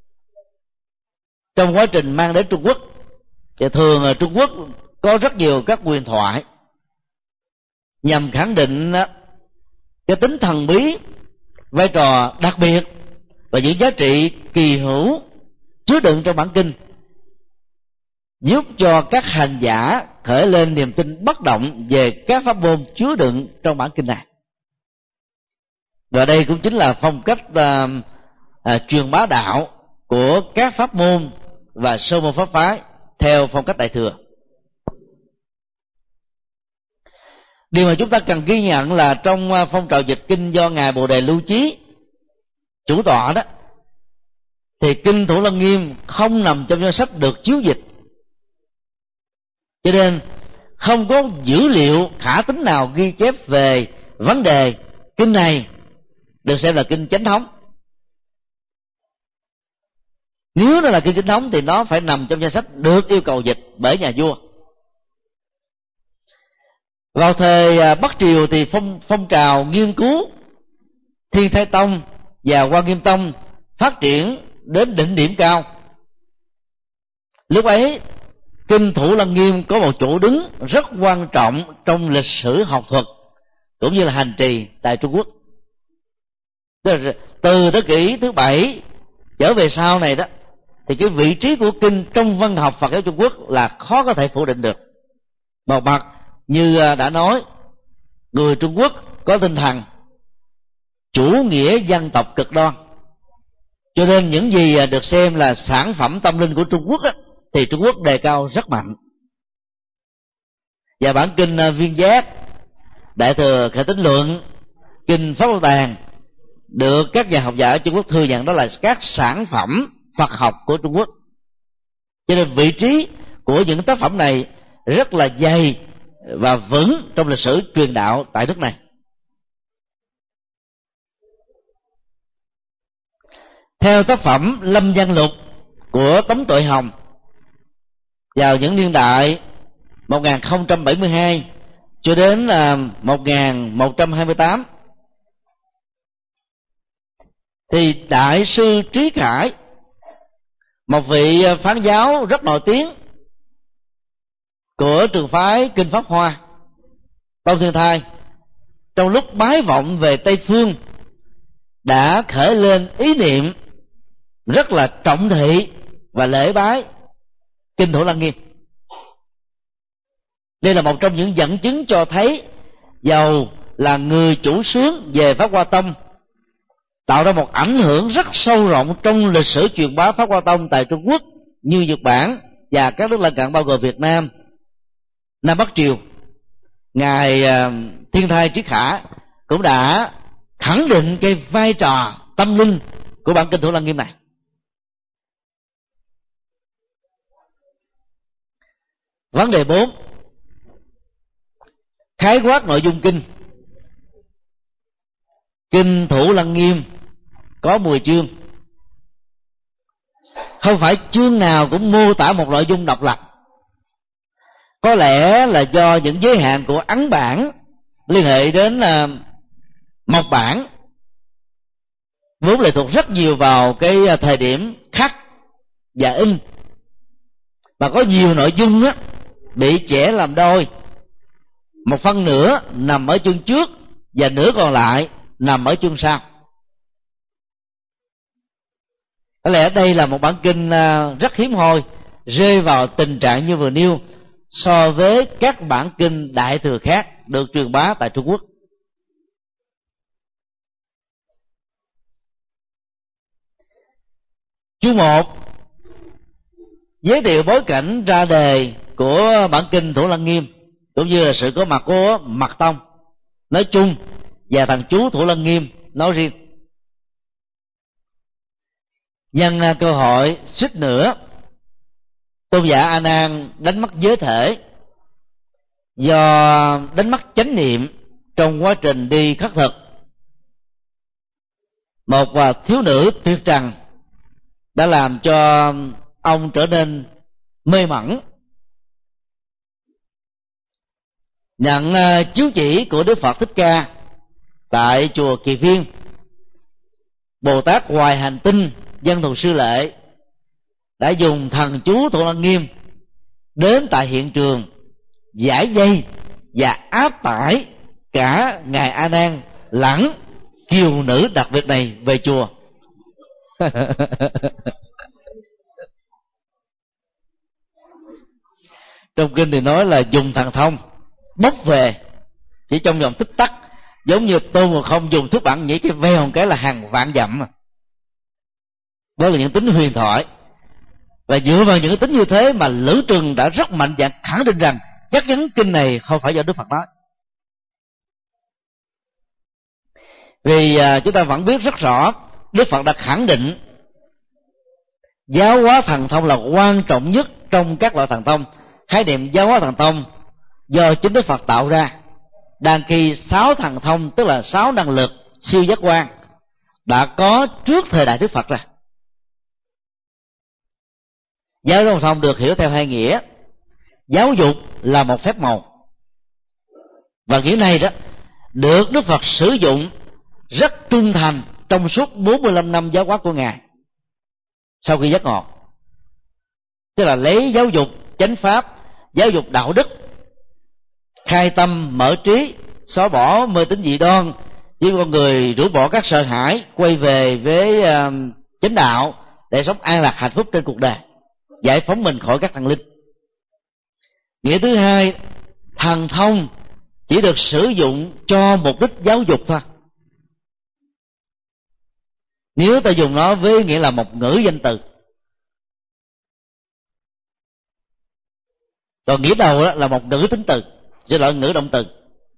trong quá trình mang đến Trung Quốc. Thì thường ở Trung Quốc có rất nhiều các huyền thoại nhằm khẳng định cái tính thần bí, vai trò đặc biệt và những giá trị kỳ hữu chứa đựng trong bản kinh, giúp cho các hành giả khởi lên niềm tin bất động về các pháp môn chứa đựng trong bản kinh này. Và đây cũng chính là phong cách truyền bá đạo của các pháp môn và sơ môn pháp phái theo phong cách Đại Thừa. Điều mà chúng ta cần ghi nhận là trong phong trào dịch kinh do ngài Bồ Đề Lưu Chí chủ tọa đó, thì kinh Thủ Lăng Nghiêm không nằm trong danh sách được chiếu dịch, cho nên không có dữ liệu khả tín nào ghi chép về vấn đề kinh này được xem là kinh chánh thống. Nếu nó là kinh chánh thống thì nó phải nằm trong danh sách được yêu cầu dịch bởi nhà vua. Vào thời Bắc Triều thì phong trào nghiên cứu Thiên Thái Tông và Hoa Nghiêm Tông phát triển đến đỉnh điểm cao. Lúc ấy, kinh Thủ Lăng Nghiêm có một chỗ đứng rất quan trọng trong lịch sử học thuật cũng như là hành trì tại Trung Quốc. Từ thế kỷ thứ 7 trở về sau này đó, thì cái vị trí của kinh trong văn học Phật giáo Trung Quốc là khó có thể phủ định được. Một mặt như đã nói, người Trung Quốc có tinh thần chủ nghĩa dân tộc cực đoan, cho nên những gì được xem là sản phẩm tâm linh của Trung Quốc thì Trung Quốc đề cao rất mạnh. Và bản kinh Viên Giác, Đại Thừa Khởi Tín Luận, kinh Pháp Bảo Tàng được các nhà học giả Trung Quốc thừa nhận đó là các sản phẩm Phật học của Trung Quốc. Cho nên vị trí của những tác phẩm này rất là dày và vững trong lịch sử truyền đạo tại nước này. Theo tác phẩm Lâm Văn Lục của Tống Tuệ Hồng, vào những niên đại 1072 cho đến 1128, thì Đại sư Trí Khải, một vị phán giáo rất nổi tiếng của trường phái Kinh Pháp Hoa, Tông Thiên Thai, trong lúc bái vọng về Tây Phương đã khởi lên ý niệm rất là trọng thị và lễ bái kinh Thủ Lăng Nghiêm. Đây là một trong những dẫn chứng cho thấy dầu là người chủ xướng về Pháp Hoa Tông, tạo ra một ảnh hưởng rất sâu rộng trong lịch sử truyền bá Pháp Hoa Tông tại Trung Quốc như Nhật Bản và các nước lân cận bao gồm Việt Nam, Nam Bắc Triều. Ngài Thiên Thai Trí Khả cũng đã khẳng định cái vai trò tâm linh của bản kinh Thủ Lăng Nghiêm này. Vấn đề 4, khái quát nội dung kinh. Kinh Thủ Lăng Nghiêm có 10 chương. Không phải chương nào cũng mô tả một nội dung độc lập. Có lẽ là do những giới hạn của ấn bản liên hệ đến mộc bản, vốn lệ thuộc rất nhiều vào cái thời điểm khắc và in, và có nhiều nội dung á bị chẻ làm đôi, một phân nửa nằm ở chương trước và nửa còn lại nằm ở chương sau. Có lẽ đây là một bản kinh rất hiếm hoi, rơi vào tình trạng như vừa nêu so với các bản kinh Đại Thừa khác được truyền bá tại Trung Quốc. Chương 1 giới thiệu bối cảnh ra đề của bản kinh Thủ Lăng Nghiêm, cũng như là sự có mặt của Mật Tông nói chung và thằng chú Thủ Lăng Nghiêm nói riêng. Nhân cơ hội suýt nữa tôn giả A Nan đánh mất giới thể do đánh mất chánh niệm trong quá trình đi khất thực, một thiếu nữ tuyệt trần đã làm cho ông trở nên mê mẩn. Nhận chiếu chỉ của Đức Phật Thích Ca tại chùa Kỳ Viên, Bồ Tát Hoài Hành Tinh Dân Thù Sư Lệ đã dùng thần chú Thủ Lăng Nghiêm đến tại hiện trường, giải dây và áp tải cả ngài A Nan lẫn kiều nữ đặc biệt này về chùa. Trong kinh thì nói là dùng thần thông bốc về chỉ trong vòng tích tắc, giống như Tôn Ngộ Không dùng thước bản nhảy cái veo một cái là hàng vạn dặm. Đó là những tính huyền thoại, và dựa vào những cái tính như thế mà Lữ Trừng đã rất mạnh dạn khẳng định rằng chắc chắn kinh này không phải do Đức Phật nói. Vì chúng ta vẫn biết rất rõ Đức Phật đã khẳng định giáo hóa thần thông là quan trọng nhất trong các loại thần thông. Khái niệm giáo hóa thần thông do chính Đức Phật tạo ra, đang khi 6 thần thông, tức là 6 năng lực siêu giác quan, đã có trước thời đại Đức Phật ra. Giáo hóa thần thông được hiểu theo hai nghĩa. Giáo dục là một phép màu, và nghĩa này đó được Đức Phật sử dụng rất trung thành trong suốt 45 năm giáo hóa của Ngài sau khi giác ngộ. Tức là lấy giáo dục chánh pháp, giáo dục đạo đức, khai tâm mở trí, xóa bỏ mê tín dị đoan, với con người rũ bỏ các sợ hãi, quay về với chánh đạo để sống an lạc hạnh phúc trên cuộc đời, giải phóng mình khỏi các thần linh. Nghĩa thứ hai, thần thông chỉ được sử dụng cho mục đích giáo dục thôi. Nếu ta dùng nó với nghĩa là một ngữ danh từ, còn nghĩa đầu đó là một ngữ tính từ, chứ là ngữ động từ.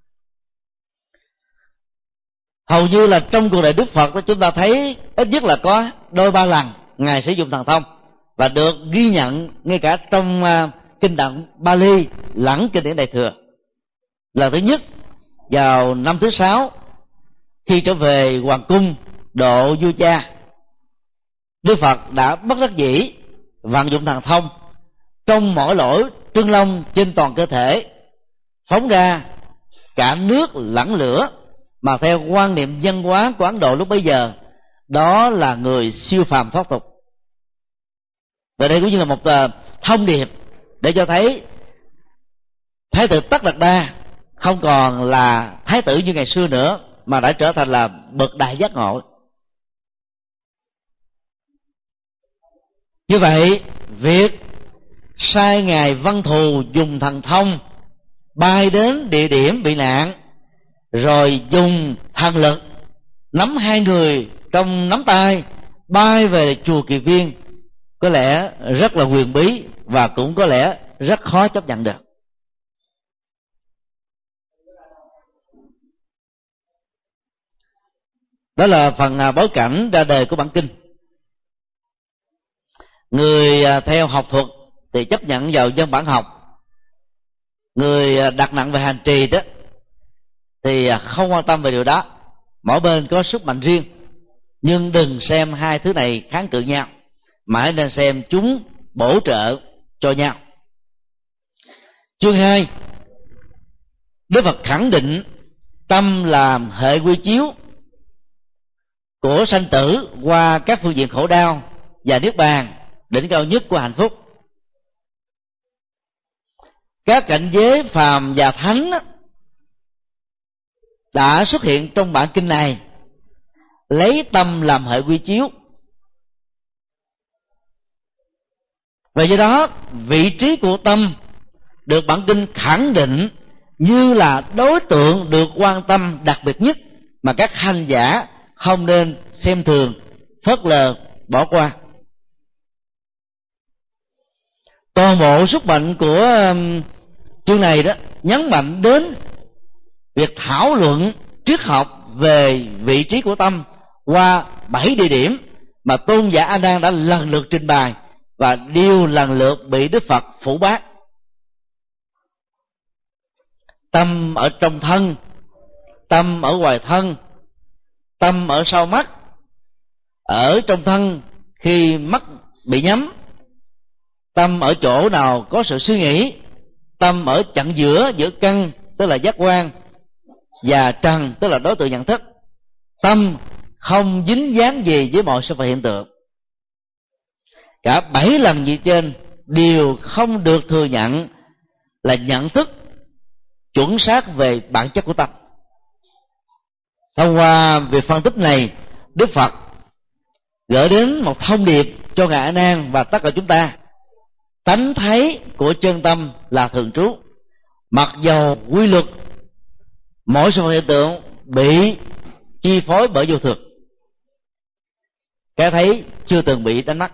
Hầu như là trong cuộc đời Đức Phật đó, chúng ta thấy ít nhất là có đôi ba lần Ngài sử dụng thần thông, và được ghi nhận ngay cả trong kinh Tạng Bali lẫn kinh điển Đại Thừa. Lần thứ nhất vào năm thứ 6, khi trở về hoàng cung độ vua cha, Đức Phật đã bất đắc dĩ vận dụng thần thông trong mỗi lỗ trưng lông trên toàn cơ thể, phóng ra cả nước lẫn lửa, mà theo quan niệm văn hóa của Ấn Độ lúc bấy giờ, đó là người siêu phàm thoát tục. Và đây cũng như là một thông điệp để cho thấy Thái tử Tất Đạt Đa không còn là thái tử như ngày xưa nữa, mà đã trở thành là bậc đại giác ngộ. Như vậy, việc sai Ngài Văn Thù dùng thần thông bay đến địa điểm bị nạn, rồi dùng thần lực nắm hai người trong nắm tay bay về chùa Kỳ Viên, có lẽ rất là huyền bí và cũng có lẽ rất khó chấp nhận được. Đó là phần bối cảnh ra đời của bản kinh. Người theo học thuật thì chấp nhận vào dân bản học, người đặt nặng về hành trì đó thì không quan tâm về điều đó. Mỗi bên có sức mạnh riêng, nhưng đừng xem hai thứ này kháng cự nhau, mà hãy nên xem chúng bổ trợ cho nhau. Chương 2, Đức Phật khẳng định tâm làm hệ quy chiếu của sanh tử qua các phương diện khổ đau và niết bàn, đỉnh cao nhất của hạnh phúc. Các cảnh giới phàm và thánh đã xuất hiện trong bản kinh này lấy tâm làm hệ quy chiếu, và do đó vị trí của tâm được bản kinh khẳng định như là đối tượng được quan tâm đặc biệt nhất, mà các hành giả không nên xem thường, phớt lờ, bỏ qua. Toàn bộ sức mạnh của chương này đó nhấn mạnh đến việc thảo luận triết học về vị trí của tâm qua 7 địa điểm mà tôn giả A Nan đã lần lượt trình bày và đều lần lượt bị Đức Phật phủ bác. Tâm ở trong thân, tâm ở ngoài thân, tâm ở sau mắt, ở trong thân khi mắt bị nhắm, tâm ở chỗ nào có sự suy nghĩ, tâm ở chặng giữa căn tức là giác quan và trần tức là đối tượng nhận thức. Tâm không dính dáng gì với mọi sự vật hiện tượng. Cả 7 lần như trên đều không được thừa nhận là nhận thức chuẩn xác về bản chất của tâm. Thông qua việc phân tích này, Đức Phật gửi đến một thông điệp cho ngài A Nan và tất cả chúng ta: tánh thấy của chân tâm là thường trú. Mặc dầu quy luật mỗi sự vật hiện tượng bị chi phối bởi vô thường, cái thấy chưa từng bị đánh mất.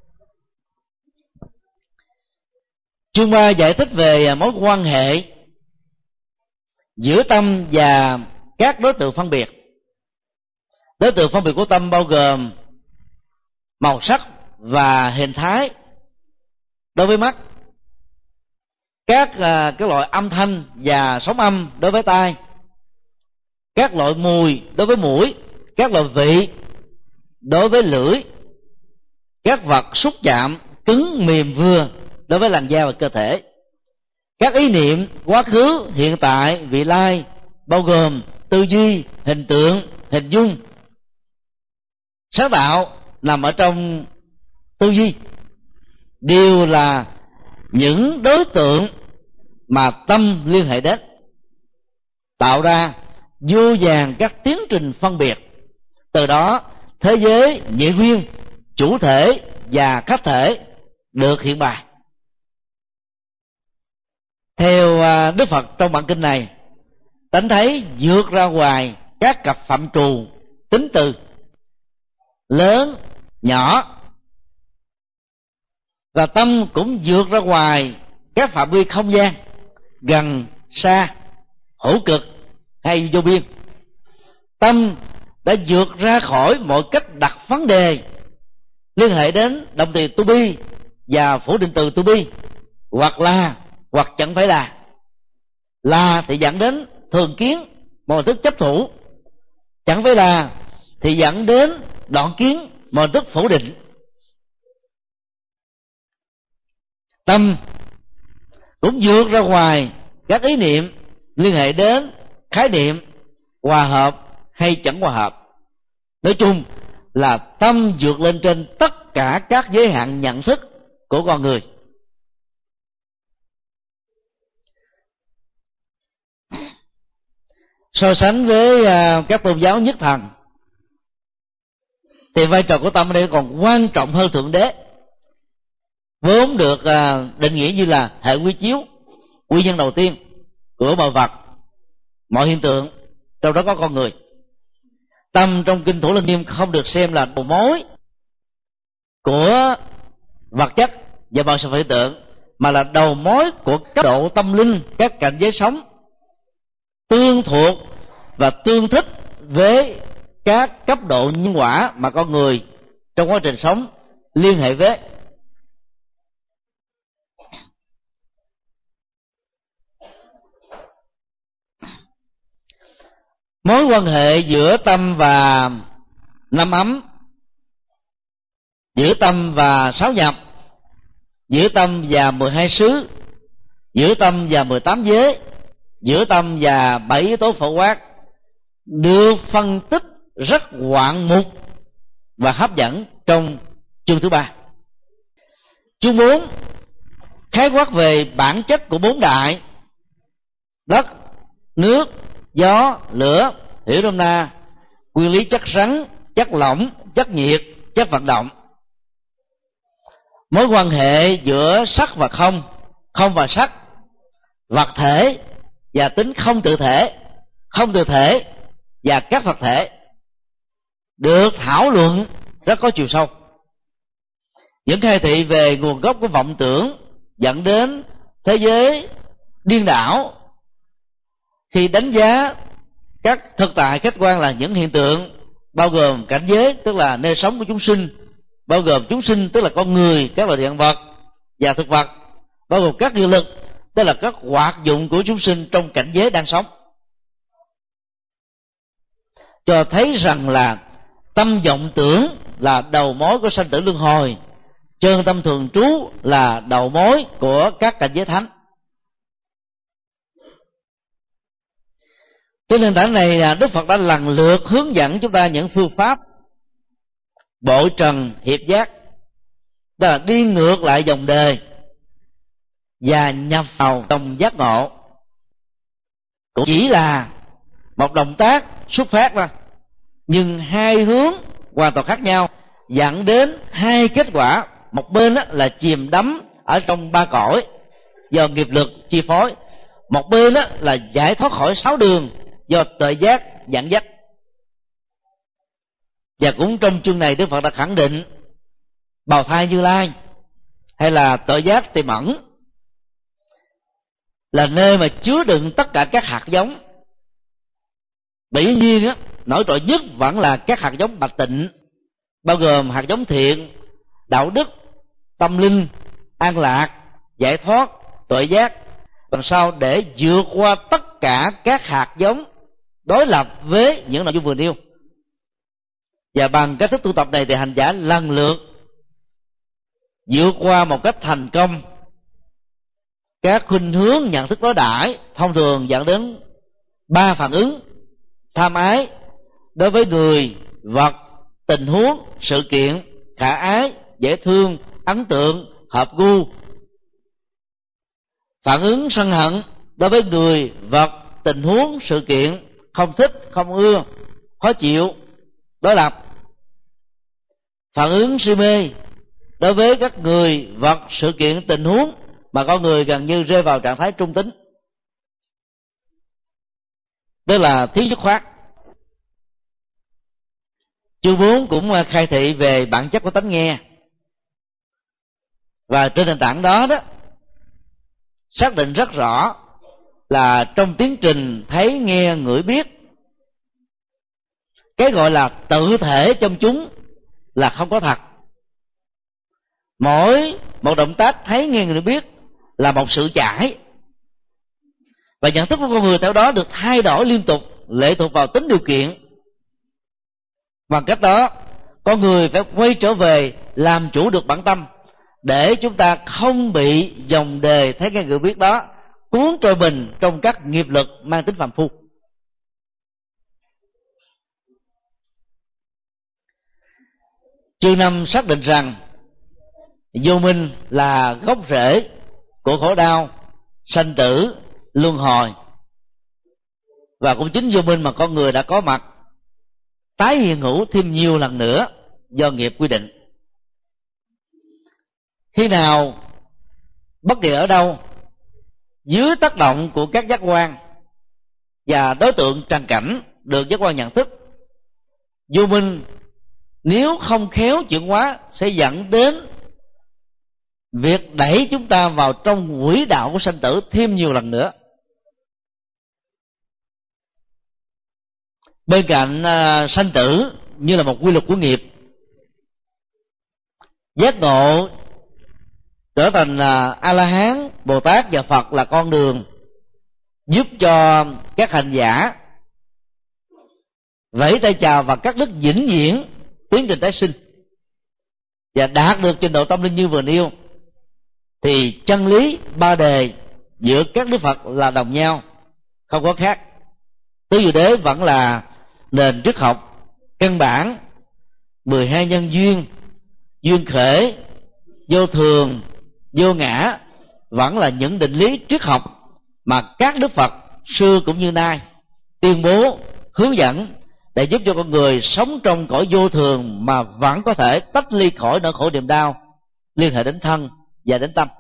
Chương 3 giải thích về mối quan hệ giữa tâm và các đối tượng phân biệt. Đối tượng phân biệt của tâm bao gồm màu sắc và hình thái đối với mắt, các loại âm thanh và sóng âm đối với tai, các loại mùi đối với mũi, các loại vị đối với lưỡi, các vật xúc chạm cứng mềm vừa đối với làn da và cơ thể, các ý niệm quá khứ, hiện tại, vị lai bao gồm tư duy, hình tượng, hình dung. Sáng tạo nằm ở trong tư duy, đều là những đối tượng mà tâm liên hệ đến, tạo ra vô vàn các tiến trình phân biệt. Từ đó thế giới nhị nguyên, chủ thể và khách thể được hiện bày. Theo Đức Phật trong bản kinh này, tánh thấy vượt ra ngoài các cặp phạm trù tính từ lớn, nhỏ, và tâm cũng vượt ra ngoài các phạm vi không gian gần, xa, hữu cực hay vô biên. Tâm đã vượt ra khỏi mọi cách đặt vấn đề liên hệ đến động từ to be và phủ định từ to be, hoặc là hoặc chẳng phải là thì dẫn đến thường kiến, một hình thức chấp thủ, chẳng phải là thì dẫn đến đoạn kiến, một hình thức phủ định. Tâm cũng vượt ra ngoài các ý niệm liên hệ đến khái niệm hòa hợp hay chẳng hòa hợp. Nói chung là tâm vượt lên trên tất cả các giới hạn nhận thức của con người. So sánh với các tôn giáo nhất thần thì vai trò của tâm ở đây còn quan trọng hơn Thượng Đế, vốn được định nghĩa như là hệ quy chiếu, nguyên nhân đầu tiên của mọi vật, mọi hiện tượng, trong đó có con người. Tâm trong kinh Thủ Lăng Nghiêm không được xem là đầu mối của vật chất và mọi sự hiện tượng, mà là đầu mối của cấp độ tâm linh, các cảnh giới sống tương thuộc và tương thích với các cấp độ nhân quả mà con người trong quá trình sống liên hệ với. Mối quan hệ giữa tâm và năm ấm, giữa tâm và sáu nhập, giữa tâm và 12 xứ, giữa tâm và 18 giới, giữa tâm và 7 yếu tố phổ quát được phân tích rất ngoạn mục và hấp dẫn trong chương thứ 3. Chương 4 khái quát về bản chất của bốn đại: đất, nước, gió, lửa, hiểu nôm na nguyên lý chất rắn, chất lỏng, chất nhiệt, chất vận động. Mối quan hệ giữa sắc và không, không và sắc, vật thể và tính không tự thể và các vật thể được thảo luận rất có chiều sâu. Những khai thị về nguồn gốc của vọng tưởng, dẫn đến thế giới điên đảo khi đánh giá các thực tại khách quan là những hiện tượng bao gồm cảnh giới, tức là nơi sống của chúng sinh, bao gồm chúng sinh tức là con người, các loài động vật và thực vật, bao gồm các nghiệp lực tức là các hoạt dụng của chúng sinh trong cảnh giới đang sống, cho thấy rằng là tâm vọng tưởng là đầu mối của sanh tử luân hồi, chân tâm thường trú là đầu mối của các cảnh giới thánh. Trên nền tảng này là Đức Phật đã lần lượt hướng dẫn chúng ta những phương pháp bội trần hiệp giác, tức là đi ngược lại dòng đời và nhập vào dòng giác ngộ. Cũng chỉ là một động tác xuất phát ra, nhưng hai hướng hoàn toàn khác nhau, dẫn đến hai kết quả. Một bên là chìm đắm ở trong ba cõi do nghiệp lực chi phối, một bên là giải thoát khỏi sáu đường do tuệ giác dẫn dắt. Và cũng trong chương này Đức Phật đã khẳng định bào thai Như Lai hay là tuệ giác tiềm ẩn là nơi mà chứa đựng tất cả các hạt giống. Bỉ nhiên nổi trội nhất vẫn là các hạt giống bạch tịnh, bao gồm hạt giống thiện, đạo đức, tâm linh, an lạc, giải thoát, tuệ giác, làm sao để vượt qua tất cả các hạt giống đối lập với những nội dung vừa nêu. Và bằng cách thức tu tập này thì hành giả lần lượt vượt qua một cách thành công các khuynh hướng nhận thức đối đãi thông thường dẫn đến ba phản ứng: tham ái đối với người, vật, tình huống, sự kiện, khả ái, dễ thương, ấn tượng, hợp gu; phản ứng sân hận đối với người, vật, tình huống, sự kiện, không thích, không ưa, khó chịu, đối lập; phản ứng si mê đối với các người, vật, sự kiện, tình huống mà con người gần như rơi vào trạng thái trung tính, tức là thiếu dứt khoát. Chương 4 cũng khai thị về bản chất của tánh nghe, và trên nền tảng đó xác định rất rõ là trong tiến trình thấy, nghe, ngửi, biết, cái gọi là tự thể trong chúng là không có thật. Mỗi một động tác thấy, nghe, ngửi, biết là một sự trải, và nhận thức của con người theo đó được thay đổi liên tục, lệ thuộc vào tính điều kiện. Bằng cách đó, con người phải quay trở về làm chủ được bản tâm, để chúng ta không bị dòng đề thấy, nghe, ngửi, biết đó cuốn trôi mình trong các nghiệp lực mang tính phàm phu. Chương 5 xác định rằng vô minh là gốc rễ của khổ đau, sanh tử, luân hồi, và cũng chính vô minh mà con người đã có mặt tái hiện hữu thêm nhiều lần nữa do nghiệp quy định. Khi nào, bất kỳ ở đâu, dưới tác động của các giác quan và đối tượng trần cảnh được giác quan nhận thức, vô minh nếu không khéo chuyển hóa sẽ dẫn đến việc đẩy chúng ta vào trong quỹ đạo của sanh tử thêm nhiều lần nữa. Bên cạnh sanh tử như là một quy luật của nghiệp, giác ngộ trở thành A-la-hán, Bồ Tát và Phật là con đường giúp cho các hành giả vẫy tay chào và cắt đứt vĩnh viễn tiến trình tái sinh và đạt được trình độ tâm linh như vừa nêu, thì chân lý ba đề giữa các đức Phật là đồng nhau, không có khác. Tứ diệu đế vẫn là nền triết học căn bản, 12 nhân duyên, duyên khởi, vô thường, vô ngã vẫn là những định lý triết học mà các đức Phật xưa cũng như nay tuyên bố, hướng dẫn để giúp cho con người sống trong cõi vô thường mà vẫn có thể tách ly khỏi nỗi khổ niềm đau liên hệ đến thân và đến tâm.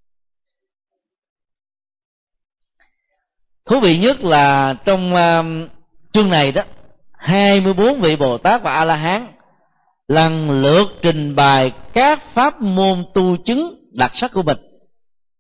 Thú vị nhất là trong chương này đó, 24 vị Bồ Tát và A-la-hán lần lượt trình bày các pháp môn tu chứng đặc sắc của mình,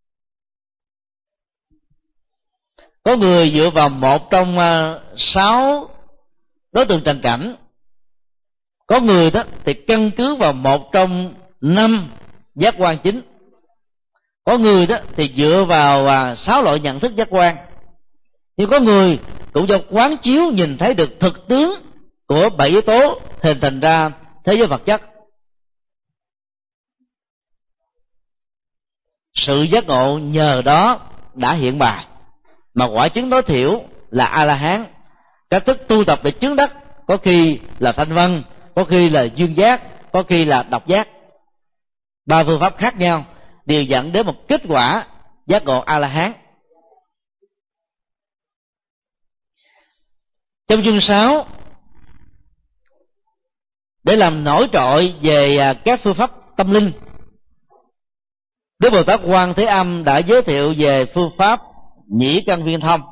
Có người dựa vào một trong 6 đối tượng trần cảnh. Có người đó thì căn cứ vào một trong 5 giác quan chính. Có người đó thì dựa vào 6 loại nhận thức giác quan. Nhưng có người cũng do quán chiếu nhìn thấy được thực tướng của 7 yếu tố hình thành ra thế giới vật chất. Sự giác ngộ nhờ đó đã hiện bài, mà quả chứng tối thiểu là A-la-hán. Cách thức tu tập để chứng đắc có khi là thanh văn, có khi là duyên giác, có khi là độc giác. 3 phương pháp khác nhau đều dẫn đến một kết quả giác ngộ A-la-hán. Trong chương 6, để làm nổi trội về các phương pháp tâm linh, Đức Bồ Tát Quan Thế Âm đã giới thiệu về phương pháp nhĩ căn viên thông.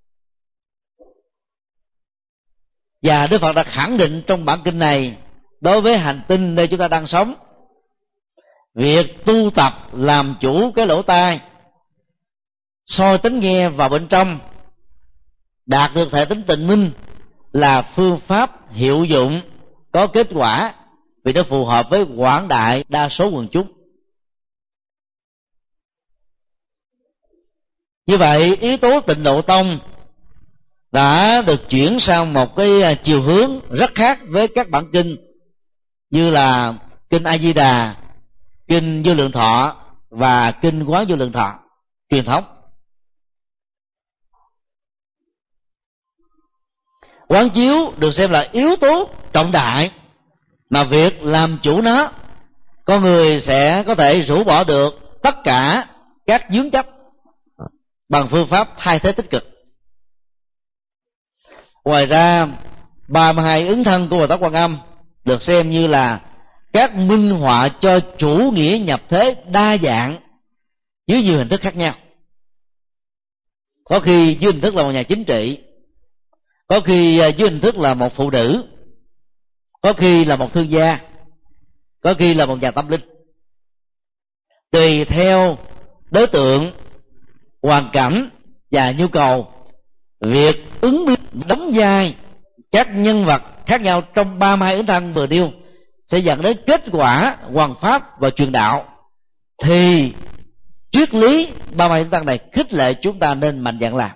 Và Đức Phật đã khẳng định trong bản kinh này, đối với hành tinh nơi chúng ta đang sống, việc tu tập làm chủ cái lỗ tai, soi tính nghe vào bên trong, đạt được thể tính tịnh minh là phương pháp hiệu dụng, có kết quả, vì nó phù hợp với quảng đại đa số quần chúng. Như vậy, yếu tố Tịnh Độ Tông đã được chuyển sang một cái chiều hướng rất khác với các bản kinh như là kinh A Di Đà, kinh Vô Lượng Thọ và kinh Quán Vô Lượng Thọ truyền thống. Quán chiếu được xem là yếu tố trọng đại, mà việc làm chủ nó, con người sẽ có thể rũ bỏ được tất cả các vướng chấp bằng phương pháp thay thế tích cực. Ngoài ra, 32 ứng thân của Bồ Tát Quan Âm được xem như là các minh họa cho chủ nghĩa nhập thế đa dạng dưới nhiều hình thức khác nhau. Có khi dưới hình thức là một nhà chính trị, có khi dưới hình thức là một phụ nữ, có khi là một thương gia, có khi là một nhà tâm linh. Tùy theo đối tượng, hoàn cảnh và nhu cầu, việc ứng biến đóng vai các nhân vật khác nhau trong 32 ứng thân vừa nêu sẽ dẫn đến kết quả hoàn pháp và truyền đạo. Thì triết lý 32 ứng thân này khích lệ chúng ta nên mạnh dạn làm.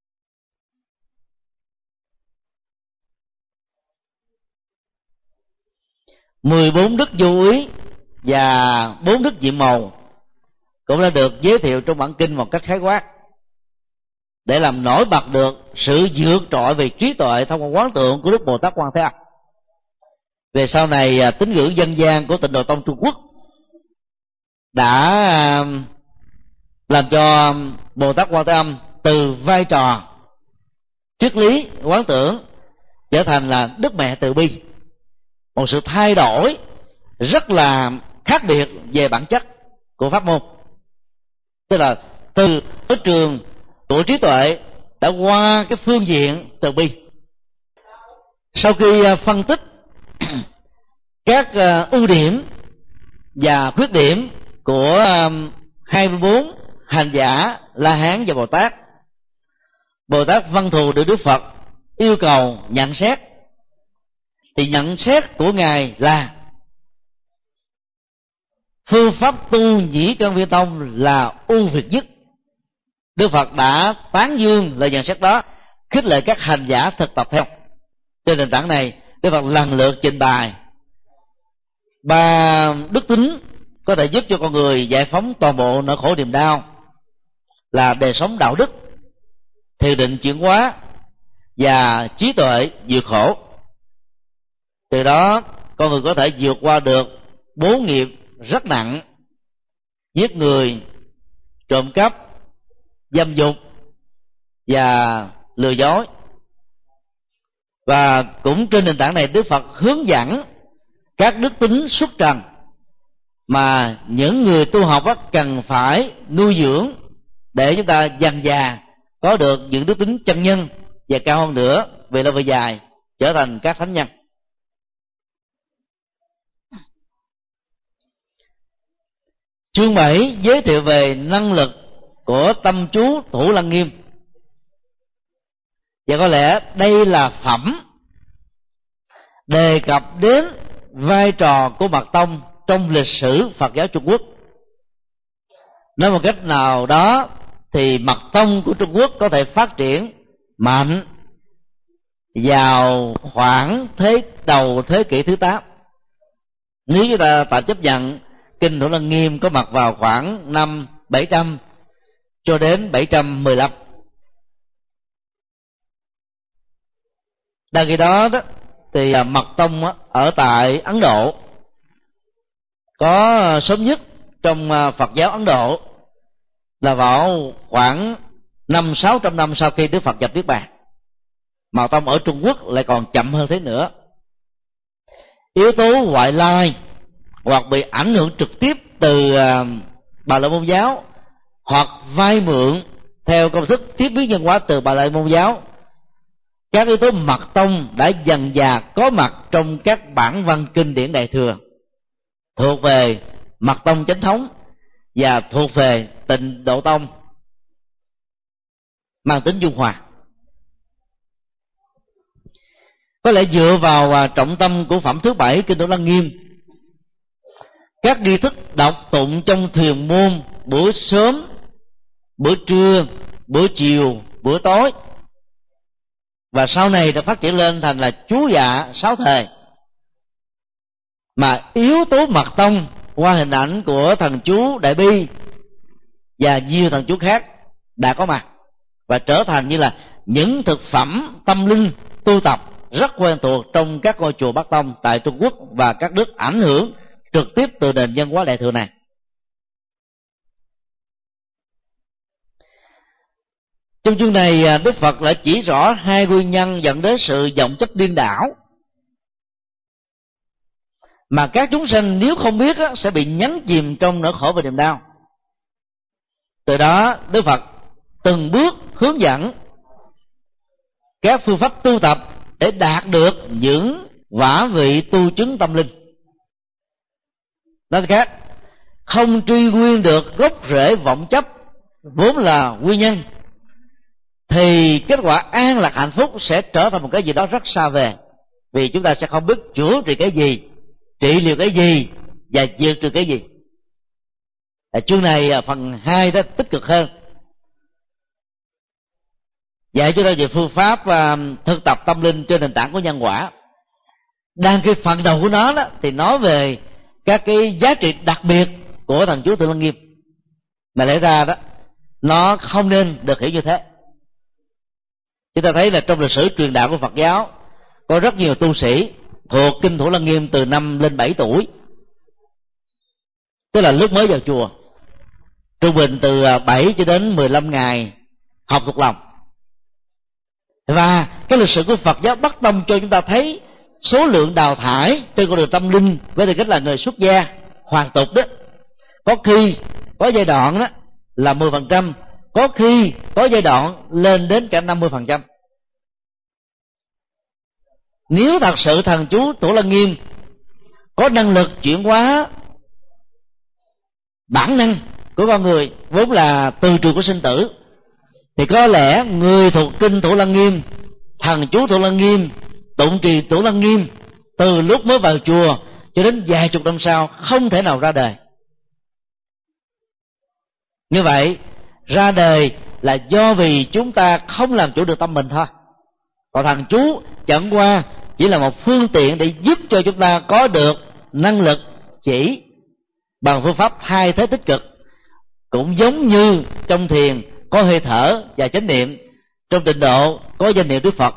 "14 đức vô úy" và 4 đức nhiệm màu cũng đã được giới thiệu trong bản kinh một cách khái quát, để làm nổi bật được sự vượt trội về trí tuệ thông qua quán tượng của Đức Bồ Tát Quan Thế Âm. Về sau này, tín ngưỡng dân gian của Tịnh Độ Tông Trung Quốc đã làm cho Bồ Tát Quan Thế Âm từ vai trò triết lý quán tưởng trở thành là Đức Mẹ Từ Bi, một sự thay đổi rất là khác biệt về bản chất của pháp môn. Tức là từ ở trường của trí tuệ đã qua cái phương diện từ bi. Sau khi phân tích các ưu điểm và khuyết điểm của 24 hành giả La Hán và Bồ Tát, Bồ Tát Văn Thù được Đức Phật yêu cầu nhận xét. Thì nhận xét của Ngài là phương pháp tu nhĩ căn viên tông là ưu việt nhất. Đức Phật đã tán dương lời nhận xét đó, khích lệ các hành giả thực tập theo. Trên nền tảng này, Đức Phật lần lượt trình bày 3 đức tính có thể giúp cho con người giải phóng toàn bộ nỗi khổ niềm đau, là đời sống đạo đức, thiền định chuyển hóa và trí tuệ vượt khổ. Từ đó con người có thể vượt qua được 4 nghiệp rất nặng: giết người, trộm cắp, dâm dục và lừa dối. Và cũng trên nền tảng này, Đức Phật hướng dẫn các đức tính xuất trần mà những người tu học cần phải nuôi dưỡng để chúng ta dần dà có được những đức tính chân nhân, và cao hơn nữa về lâu về dài trở thành các thánh nhân. Chương 7 giới thiệu về năng lực của tâm chú Thủ Lăng Nghiêm. Và có lẽ đây là phẩm đề cập đến vai trò của Mật tông trong lịch sử Phật giáo Trung Quốc. Nói một cách nào đó thì Mật tông của Trung Quốc có thể phát triển mạnh vào khoảng đầu thế kỷ thứ 8. Nếu chúng ta tạm chấp nhận kinh Thủ Lăng Nghiêm có mặt vào khoảng năm 700 cho đến 715. Đang khi đó thì Mật tông ở tại Ấn Độ có sớm nhất trong Phật giáo Ấn Độ là vào khoảng 500-600 năm sau khi Đức Phật nhập Niết Bàn. Mật tông ở Trung Quốc lại còn chậm hơn thế nữa. Yếu tố ngoại lai hoặc bị ảnh hưởng trực tiếp từ Bà La Môn giáo, hoặc vay mượn theo công thức tiếp biến nhân hóa từ Bà La Môn giáo, các yếu tố Mật tông đã dần dà có mặt trong các bản văn kinh điển Đại Thừa thuộc về Mật tông chánh thống và thuộc về Tịnh Độ tông mang tính dung hòa. Có lẽ dựa vào trọng tâm của phẩm thứ 7 kinh Thủ Lăng Nghiêm, các nghi thức đọc tụng trong thiền môn bữa sớm, bữa trưa, bữa chiều, bữa tối, và sau này đã phát triển lên thành là chú dạ 6 thời, mà yếu tố Mật tông qua hình ảnh của thần chú Đại Bi và nhiều thần chú khác đã có mặt và trở thành như là những thực phẩm tâm linh tu tập rất quen thuộc trong các ngôi chùa Bắc tông tại Trung Quốc và các nước ảnh hưởng trực tiếp từ nền văn hóa Đại Thừa này. Trong chương này, Đức Phật đã chỉ rõ hai nguyên nhân dẫn đến sự vọng chấp điên đảo mà các chúng sanh nếu không biết sẽ bị nhấn chìm trong nỗi khổ và niềm đau. Từ đó Đức Phật từng bước hướng dẫn các phương pháp tu tập để đạt được những quả vị tu chứng tâm linh. Nói khác, không truy nguyên được gốc rễ vọng chấp vốn là nguyên nhân, thì kết quả an lạc hạnh phúc sẽ trở thành một cái gì đó rất xa vời, vì chúng ta sẽ không biết chữa trị cái gì, trị liệu cái gì và diệt trừ cái gì. Chương này phần 2 đó tích cực hơn, dạy chúng ta về phương pháp thực tập tâm linh trên nền tảng của nhân quả. Đang cái phần đầu của nó đó thì nói về các cái giá trị đặc biệt của thần chú Thủ Lăng Nghiêm, mà lẽ ra đó nó không nên được hiểu như thế. Chúng ta thấy là trong lịch sử truyền đạo của Phật giáo có rất nhiều tu sĩ thuộc kinh Thủ Lăng Nghiêm từ 5 lên 7 tuổi, tức là lúc mới vào chùa, trung bình từ 7 cho đến 15 ngày học thuộc lòng. Và cái lịch sử của Phật giáo Bắc tông cho chúng ta thấy số lượng đào thải trên con đường tâm linh với tư cách là người xuất gia hoàn tục đó, có khi có giai đoạn đó là 10%, có khi có giai đoạn lên đến cả 50%. Nếu thật sự thần chú Thủ Lăng Nghiêm có năng lực chuyển hóa bản năng của con người vốn là từ trường của sinh tử, thì có lẽ người thuộc kinh Thủ Lăng Nghiêm, thần chú Thủ Lăng Nghiêm, tụng trì Thủ Lăng Nghiêm từ lúc mới vào chùa cho đến vài chục năm sau không thể nào ra đời. Như vậy ra đời là do vì chúng ta không làm chủ được tâm mình thôi. Còn thần chú chẳng qua chỉ là một phương tiện để giúp cho chúng ta có được năng lực chỉ bằng phương pháp thay thế tích cực. Cũng giống như trong thiền có hơi thở và chánh niệm, trong tịnh độ có danh niệm Đức Phật,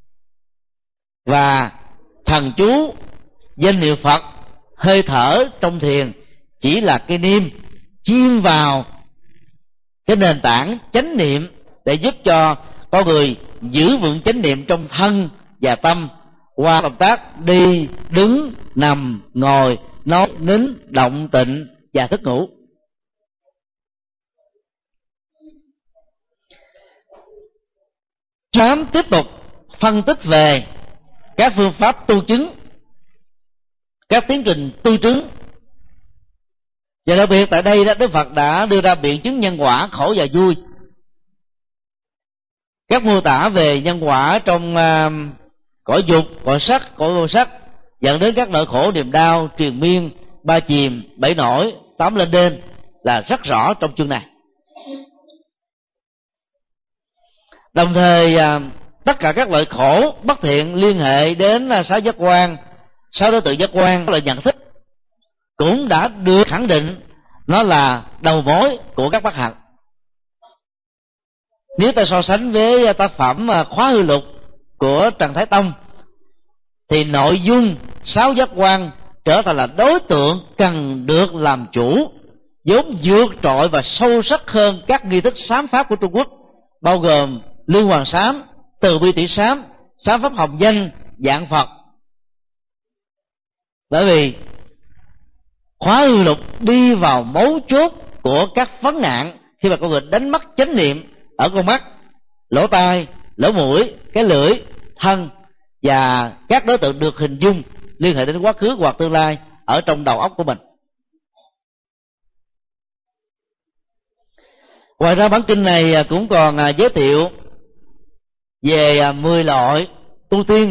và thần chú, danh niệm Phật, hơi thở trong thiền chỉ là cái niêm chiêm vào cái nền tảng chánh niệm để giúp cho con người giữ vững chánh niệm trong thân và tâm qua động tác đi, đứng, nằm, ngồi, nói, nín, động, tịnh và thức ngủ. Sám tiếp tục phân tích về các phương pháp tu chứng, các tiến trình tu chứng. Và đặc biệt tại đây đó, Đức Phật đã đưa ra biện chứng nhân quả khổ và vui. Các mô tả về nhân quả trong cõi dục, cõi sắc, cõi vô sắc dẫn đến các nỗi khổ niềm đau triền miên, ba chìm, bảy nổi, tám lên đên là rất rõ trong chương này. Đồng thời tất cả các loại khổ bất thiện liên hệ đến sáu giác quan, sáu đối tượng giác quan là nhận thức, cũng đã được khẳng định nó là đầu mối của các bất hạnh. Nếu ta so sánh với tác phẩm Khóa Hư Lục của Trần Thái Tông, thì nội dung sáu giác quan trở thành là đối tượng cần được làm chủ, vốn vượt trội và sâu sắc hơn các nghi thức sám pháp của Trung Quốc, bao gồm Lương Hoàng Sám, Từ Bi Tỷ Sám, Sám Pháp Hồng Danh, Dạng Phật. Bởi vì Khóa Hư Lục đi vào mấu chốt của các vấn nạn khi mà con người đánh mất chánh niệm ở con mắt, lỗ tai, lỗ mũi, cái lưỡi, thân và các đối tượng được hình dung liên hệ đến quá khứ hoặc tương lai ở trong đầu óc của mình. Ngoài ra bản kinh này cũng còn giới thiệu về 10 loại tu tiên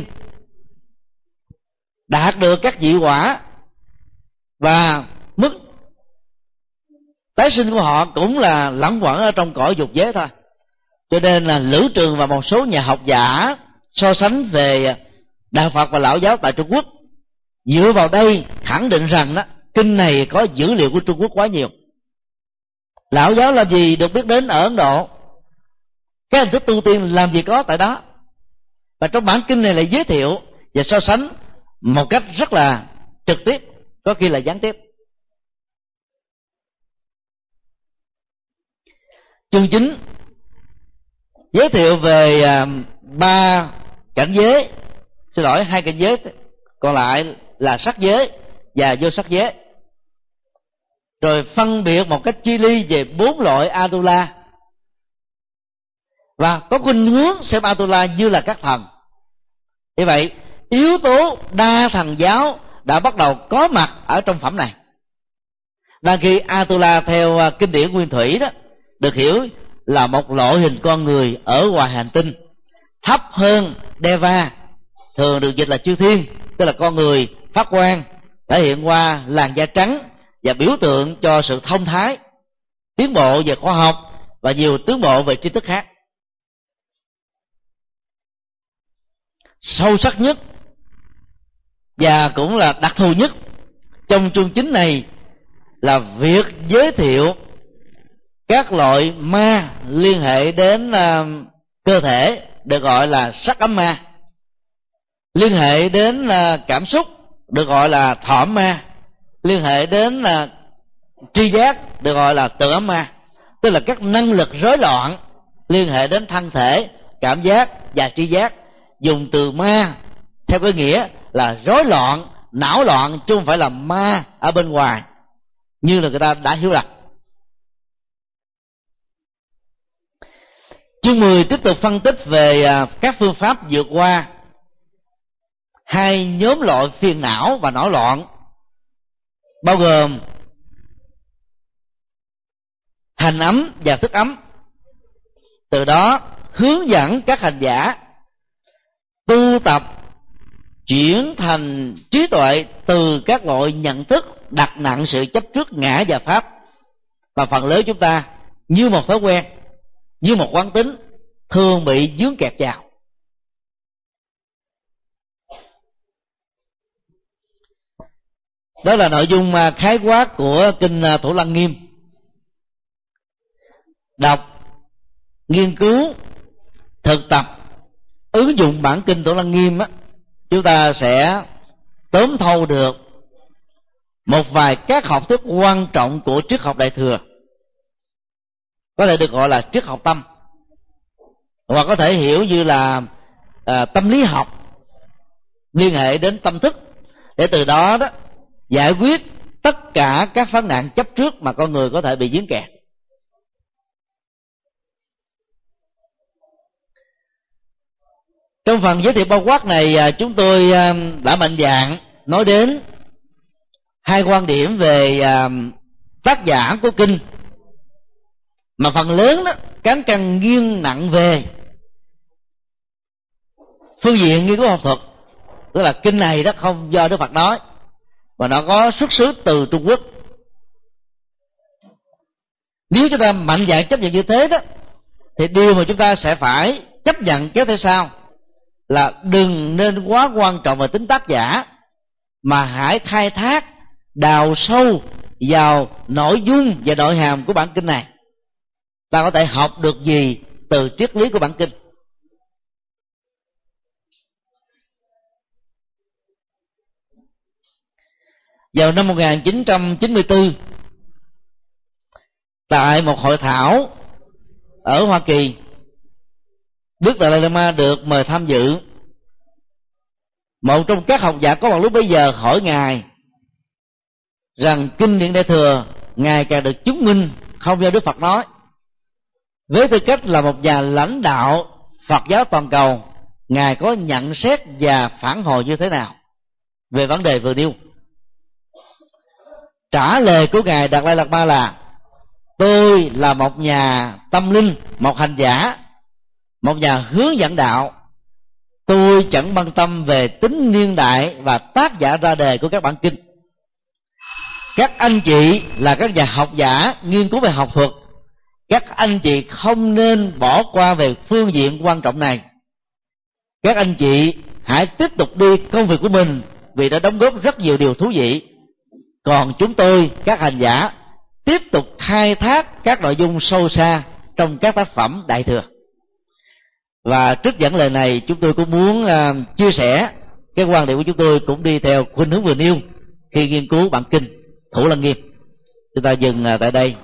đạt được các vị quả, và mức tái sinh của họ cũng là lẳng quẩn ở trong cõi dục giới thôi. Cho nên là Lữ Trường và một số nhà học giả so sánh về Đạo Phật và Lão giáo tại Trung Quốc, dựa vào đây khẳng định rằng đó, kinh này có dữ liệu của Trung Quốc quá nhiều. Lão giáo làm gì được biết đến ở Ấn Độ, cái hình thức tu tiên làm gì có tại đó. Và trong bản kinh này lại giới thiệu và so sánh một cách rất là trực tiếp, có khi là gián tiếp. Chương 9 giới thiệu về 3 cảnh giới, xin lỗi 2 cảnh giới còn lại là sắc giới và vô sắc giới, rồi phân biệt một cách chi ly về 4 loại Atula, và có khuynh hướng xem Atula như là các thần. Như vậy yếu tố đa thần giáo đã bắt đầu có mặt ở trong phẩm này. Đang khi Atula theo kinh điển nguyên thủy đó được hiểu là một loại hình con người ở ngoài hành tinh, thấp hơn Deva, thường được dịch là chư thiên, tức là con người phát quang, thể hiện qua làn da trắng và biểu tượng cho sự thông thái, tiến bộ về khoa học và nhiều tiến bộ về tri thức khác. Sâu sắc nhất và cũng là đặc thù nhất trong chương 9 này là việc giới thiệu các loại ma liên hệ đến cơ thể, được gọi là sắc ấm ma, liên hệ đến cảm xúc được gọi là thọ ấm ma, liên hệ đến tri giác được gọi là tự ấm ma, tức là các năng lực rối loạn liên hệ đến thân thể, cảm giác và tri giác. Dùng từ ma theo cái nghĩa là rối loạn, não loạn, chứ không phải là ma ở bên ngoài như là người ta đã hiểu lầm. Chương 10 tiếp tục phân tích về các phương pháp vượt qua 2 nhóm loại phiền não và nổi loạn, bao gồm hành ấm và thức ấm. Từ đó hướng dẫn các hành giả tu tập chuyển thành trí tuệ từ các loại nhận thức đặt nặng sự chấp trước ngã và pháp, và phần lớn chúng ta như một thói quen, như một quán tính thường bị vướng kẹt vào. Đó là nội dung khái quát của kinh Thủ Lăng Nghiêm. Đọc, nghiên cứu, thực tập, ứng dụng bản kinh Thủ Lăng Nghiêm á, chúng ta sẽ tóm thâu được một vài các học thuyết quan trọng của triết học Đại Thừa, có thể được gọi là triết học tâm, hoặc có thể hiểu như là tâm lý học liên hệ đến tâm thức, để từ đó giải quyết tất cả các vấn nạn chấp trước mà con người có thể bị vướng kẹt. Trong phần giới thiệu bao quát này, chúng tôi đã mạnh dạn nói đến 2 quan điểm về tác giả của kinh, mà phần lớn đó cán cân nghiêng nặng về phương diện nghiên cứu học thuật, tức là kinh này đó không do Đức Phật nói mà nó có xuất xứ từ Trung Quốc. Nếu chúng ta mạnh dạn chấp nhận như thế đó, thì điều mà chúng ta sẽ phải chấp nhận kéo theo sau là đừng nên quá quan trọng về tính tác giả, mà hãy khai thác, đào sâu vào nội dung và nội hàm của bản kinh này. Ta có thể học được gì từ triết lý của bản kinh. Vào năm 1994, tại một hội thảo ở Hoa Kỳ, Đức Dalai Lama được mời tham dự. Một trong các học giả có mặt lúc bấy giờ hỏi Ngài rằng kinh điển Đại Thừa ngày càng được chứng minh không do Đức Phật nói. Với tư cách là một nhà lãnh đạo Phật giáo toàn cầu, Ngài có nhận xét và phản hồi như thế nào về vấn đề vừa nêu? Trả lời của Ngài Đạt Lai Lạt Ma là: tôi là một nhà tâm linh, một hành giả, một nhà hướng dẫn đạo. Tôi chẳng quan tâm về tính niên đại và tác giả ra đề của các bản kinh. Các anh chị là các nhà học giả nghiên cứu về học thuật, các anh chị không nên bỏ qua về phương diện quan trọng này. Các anh chị hãy tiếp tục đi công việc của mình, vì đã đóng góp rất nhiều điều thú vị. Còn chúng tôi, các hành giả, tiếp tục khai thác các nội dung sâu xa trong các tác phẩm Đại Thừa. Và trích dẫn lời này, chúng tôi cũng muốn chia sẻ cái quan điểm của chúng tôi cũng đi theo khuynh hướng vừa nêu khi nghiên cứu bản kinh Thủ Lăng Nghiêm. Chúng ta dừng tại đây.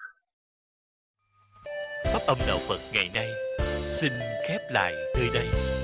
Pháp âm đạo Phật ngày nay xin khép lại nơi đây.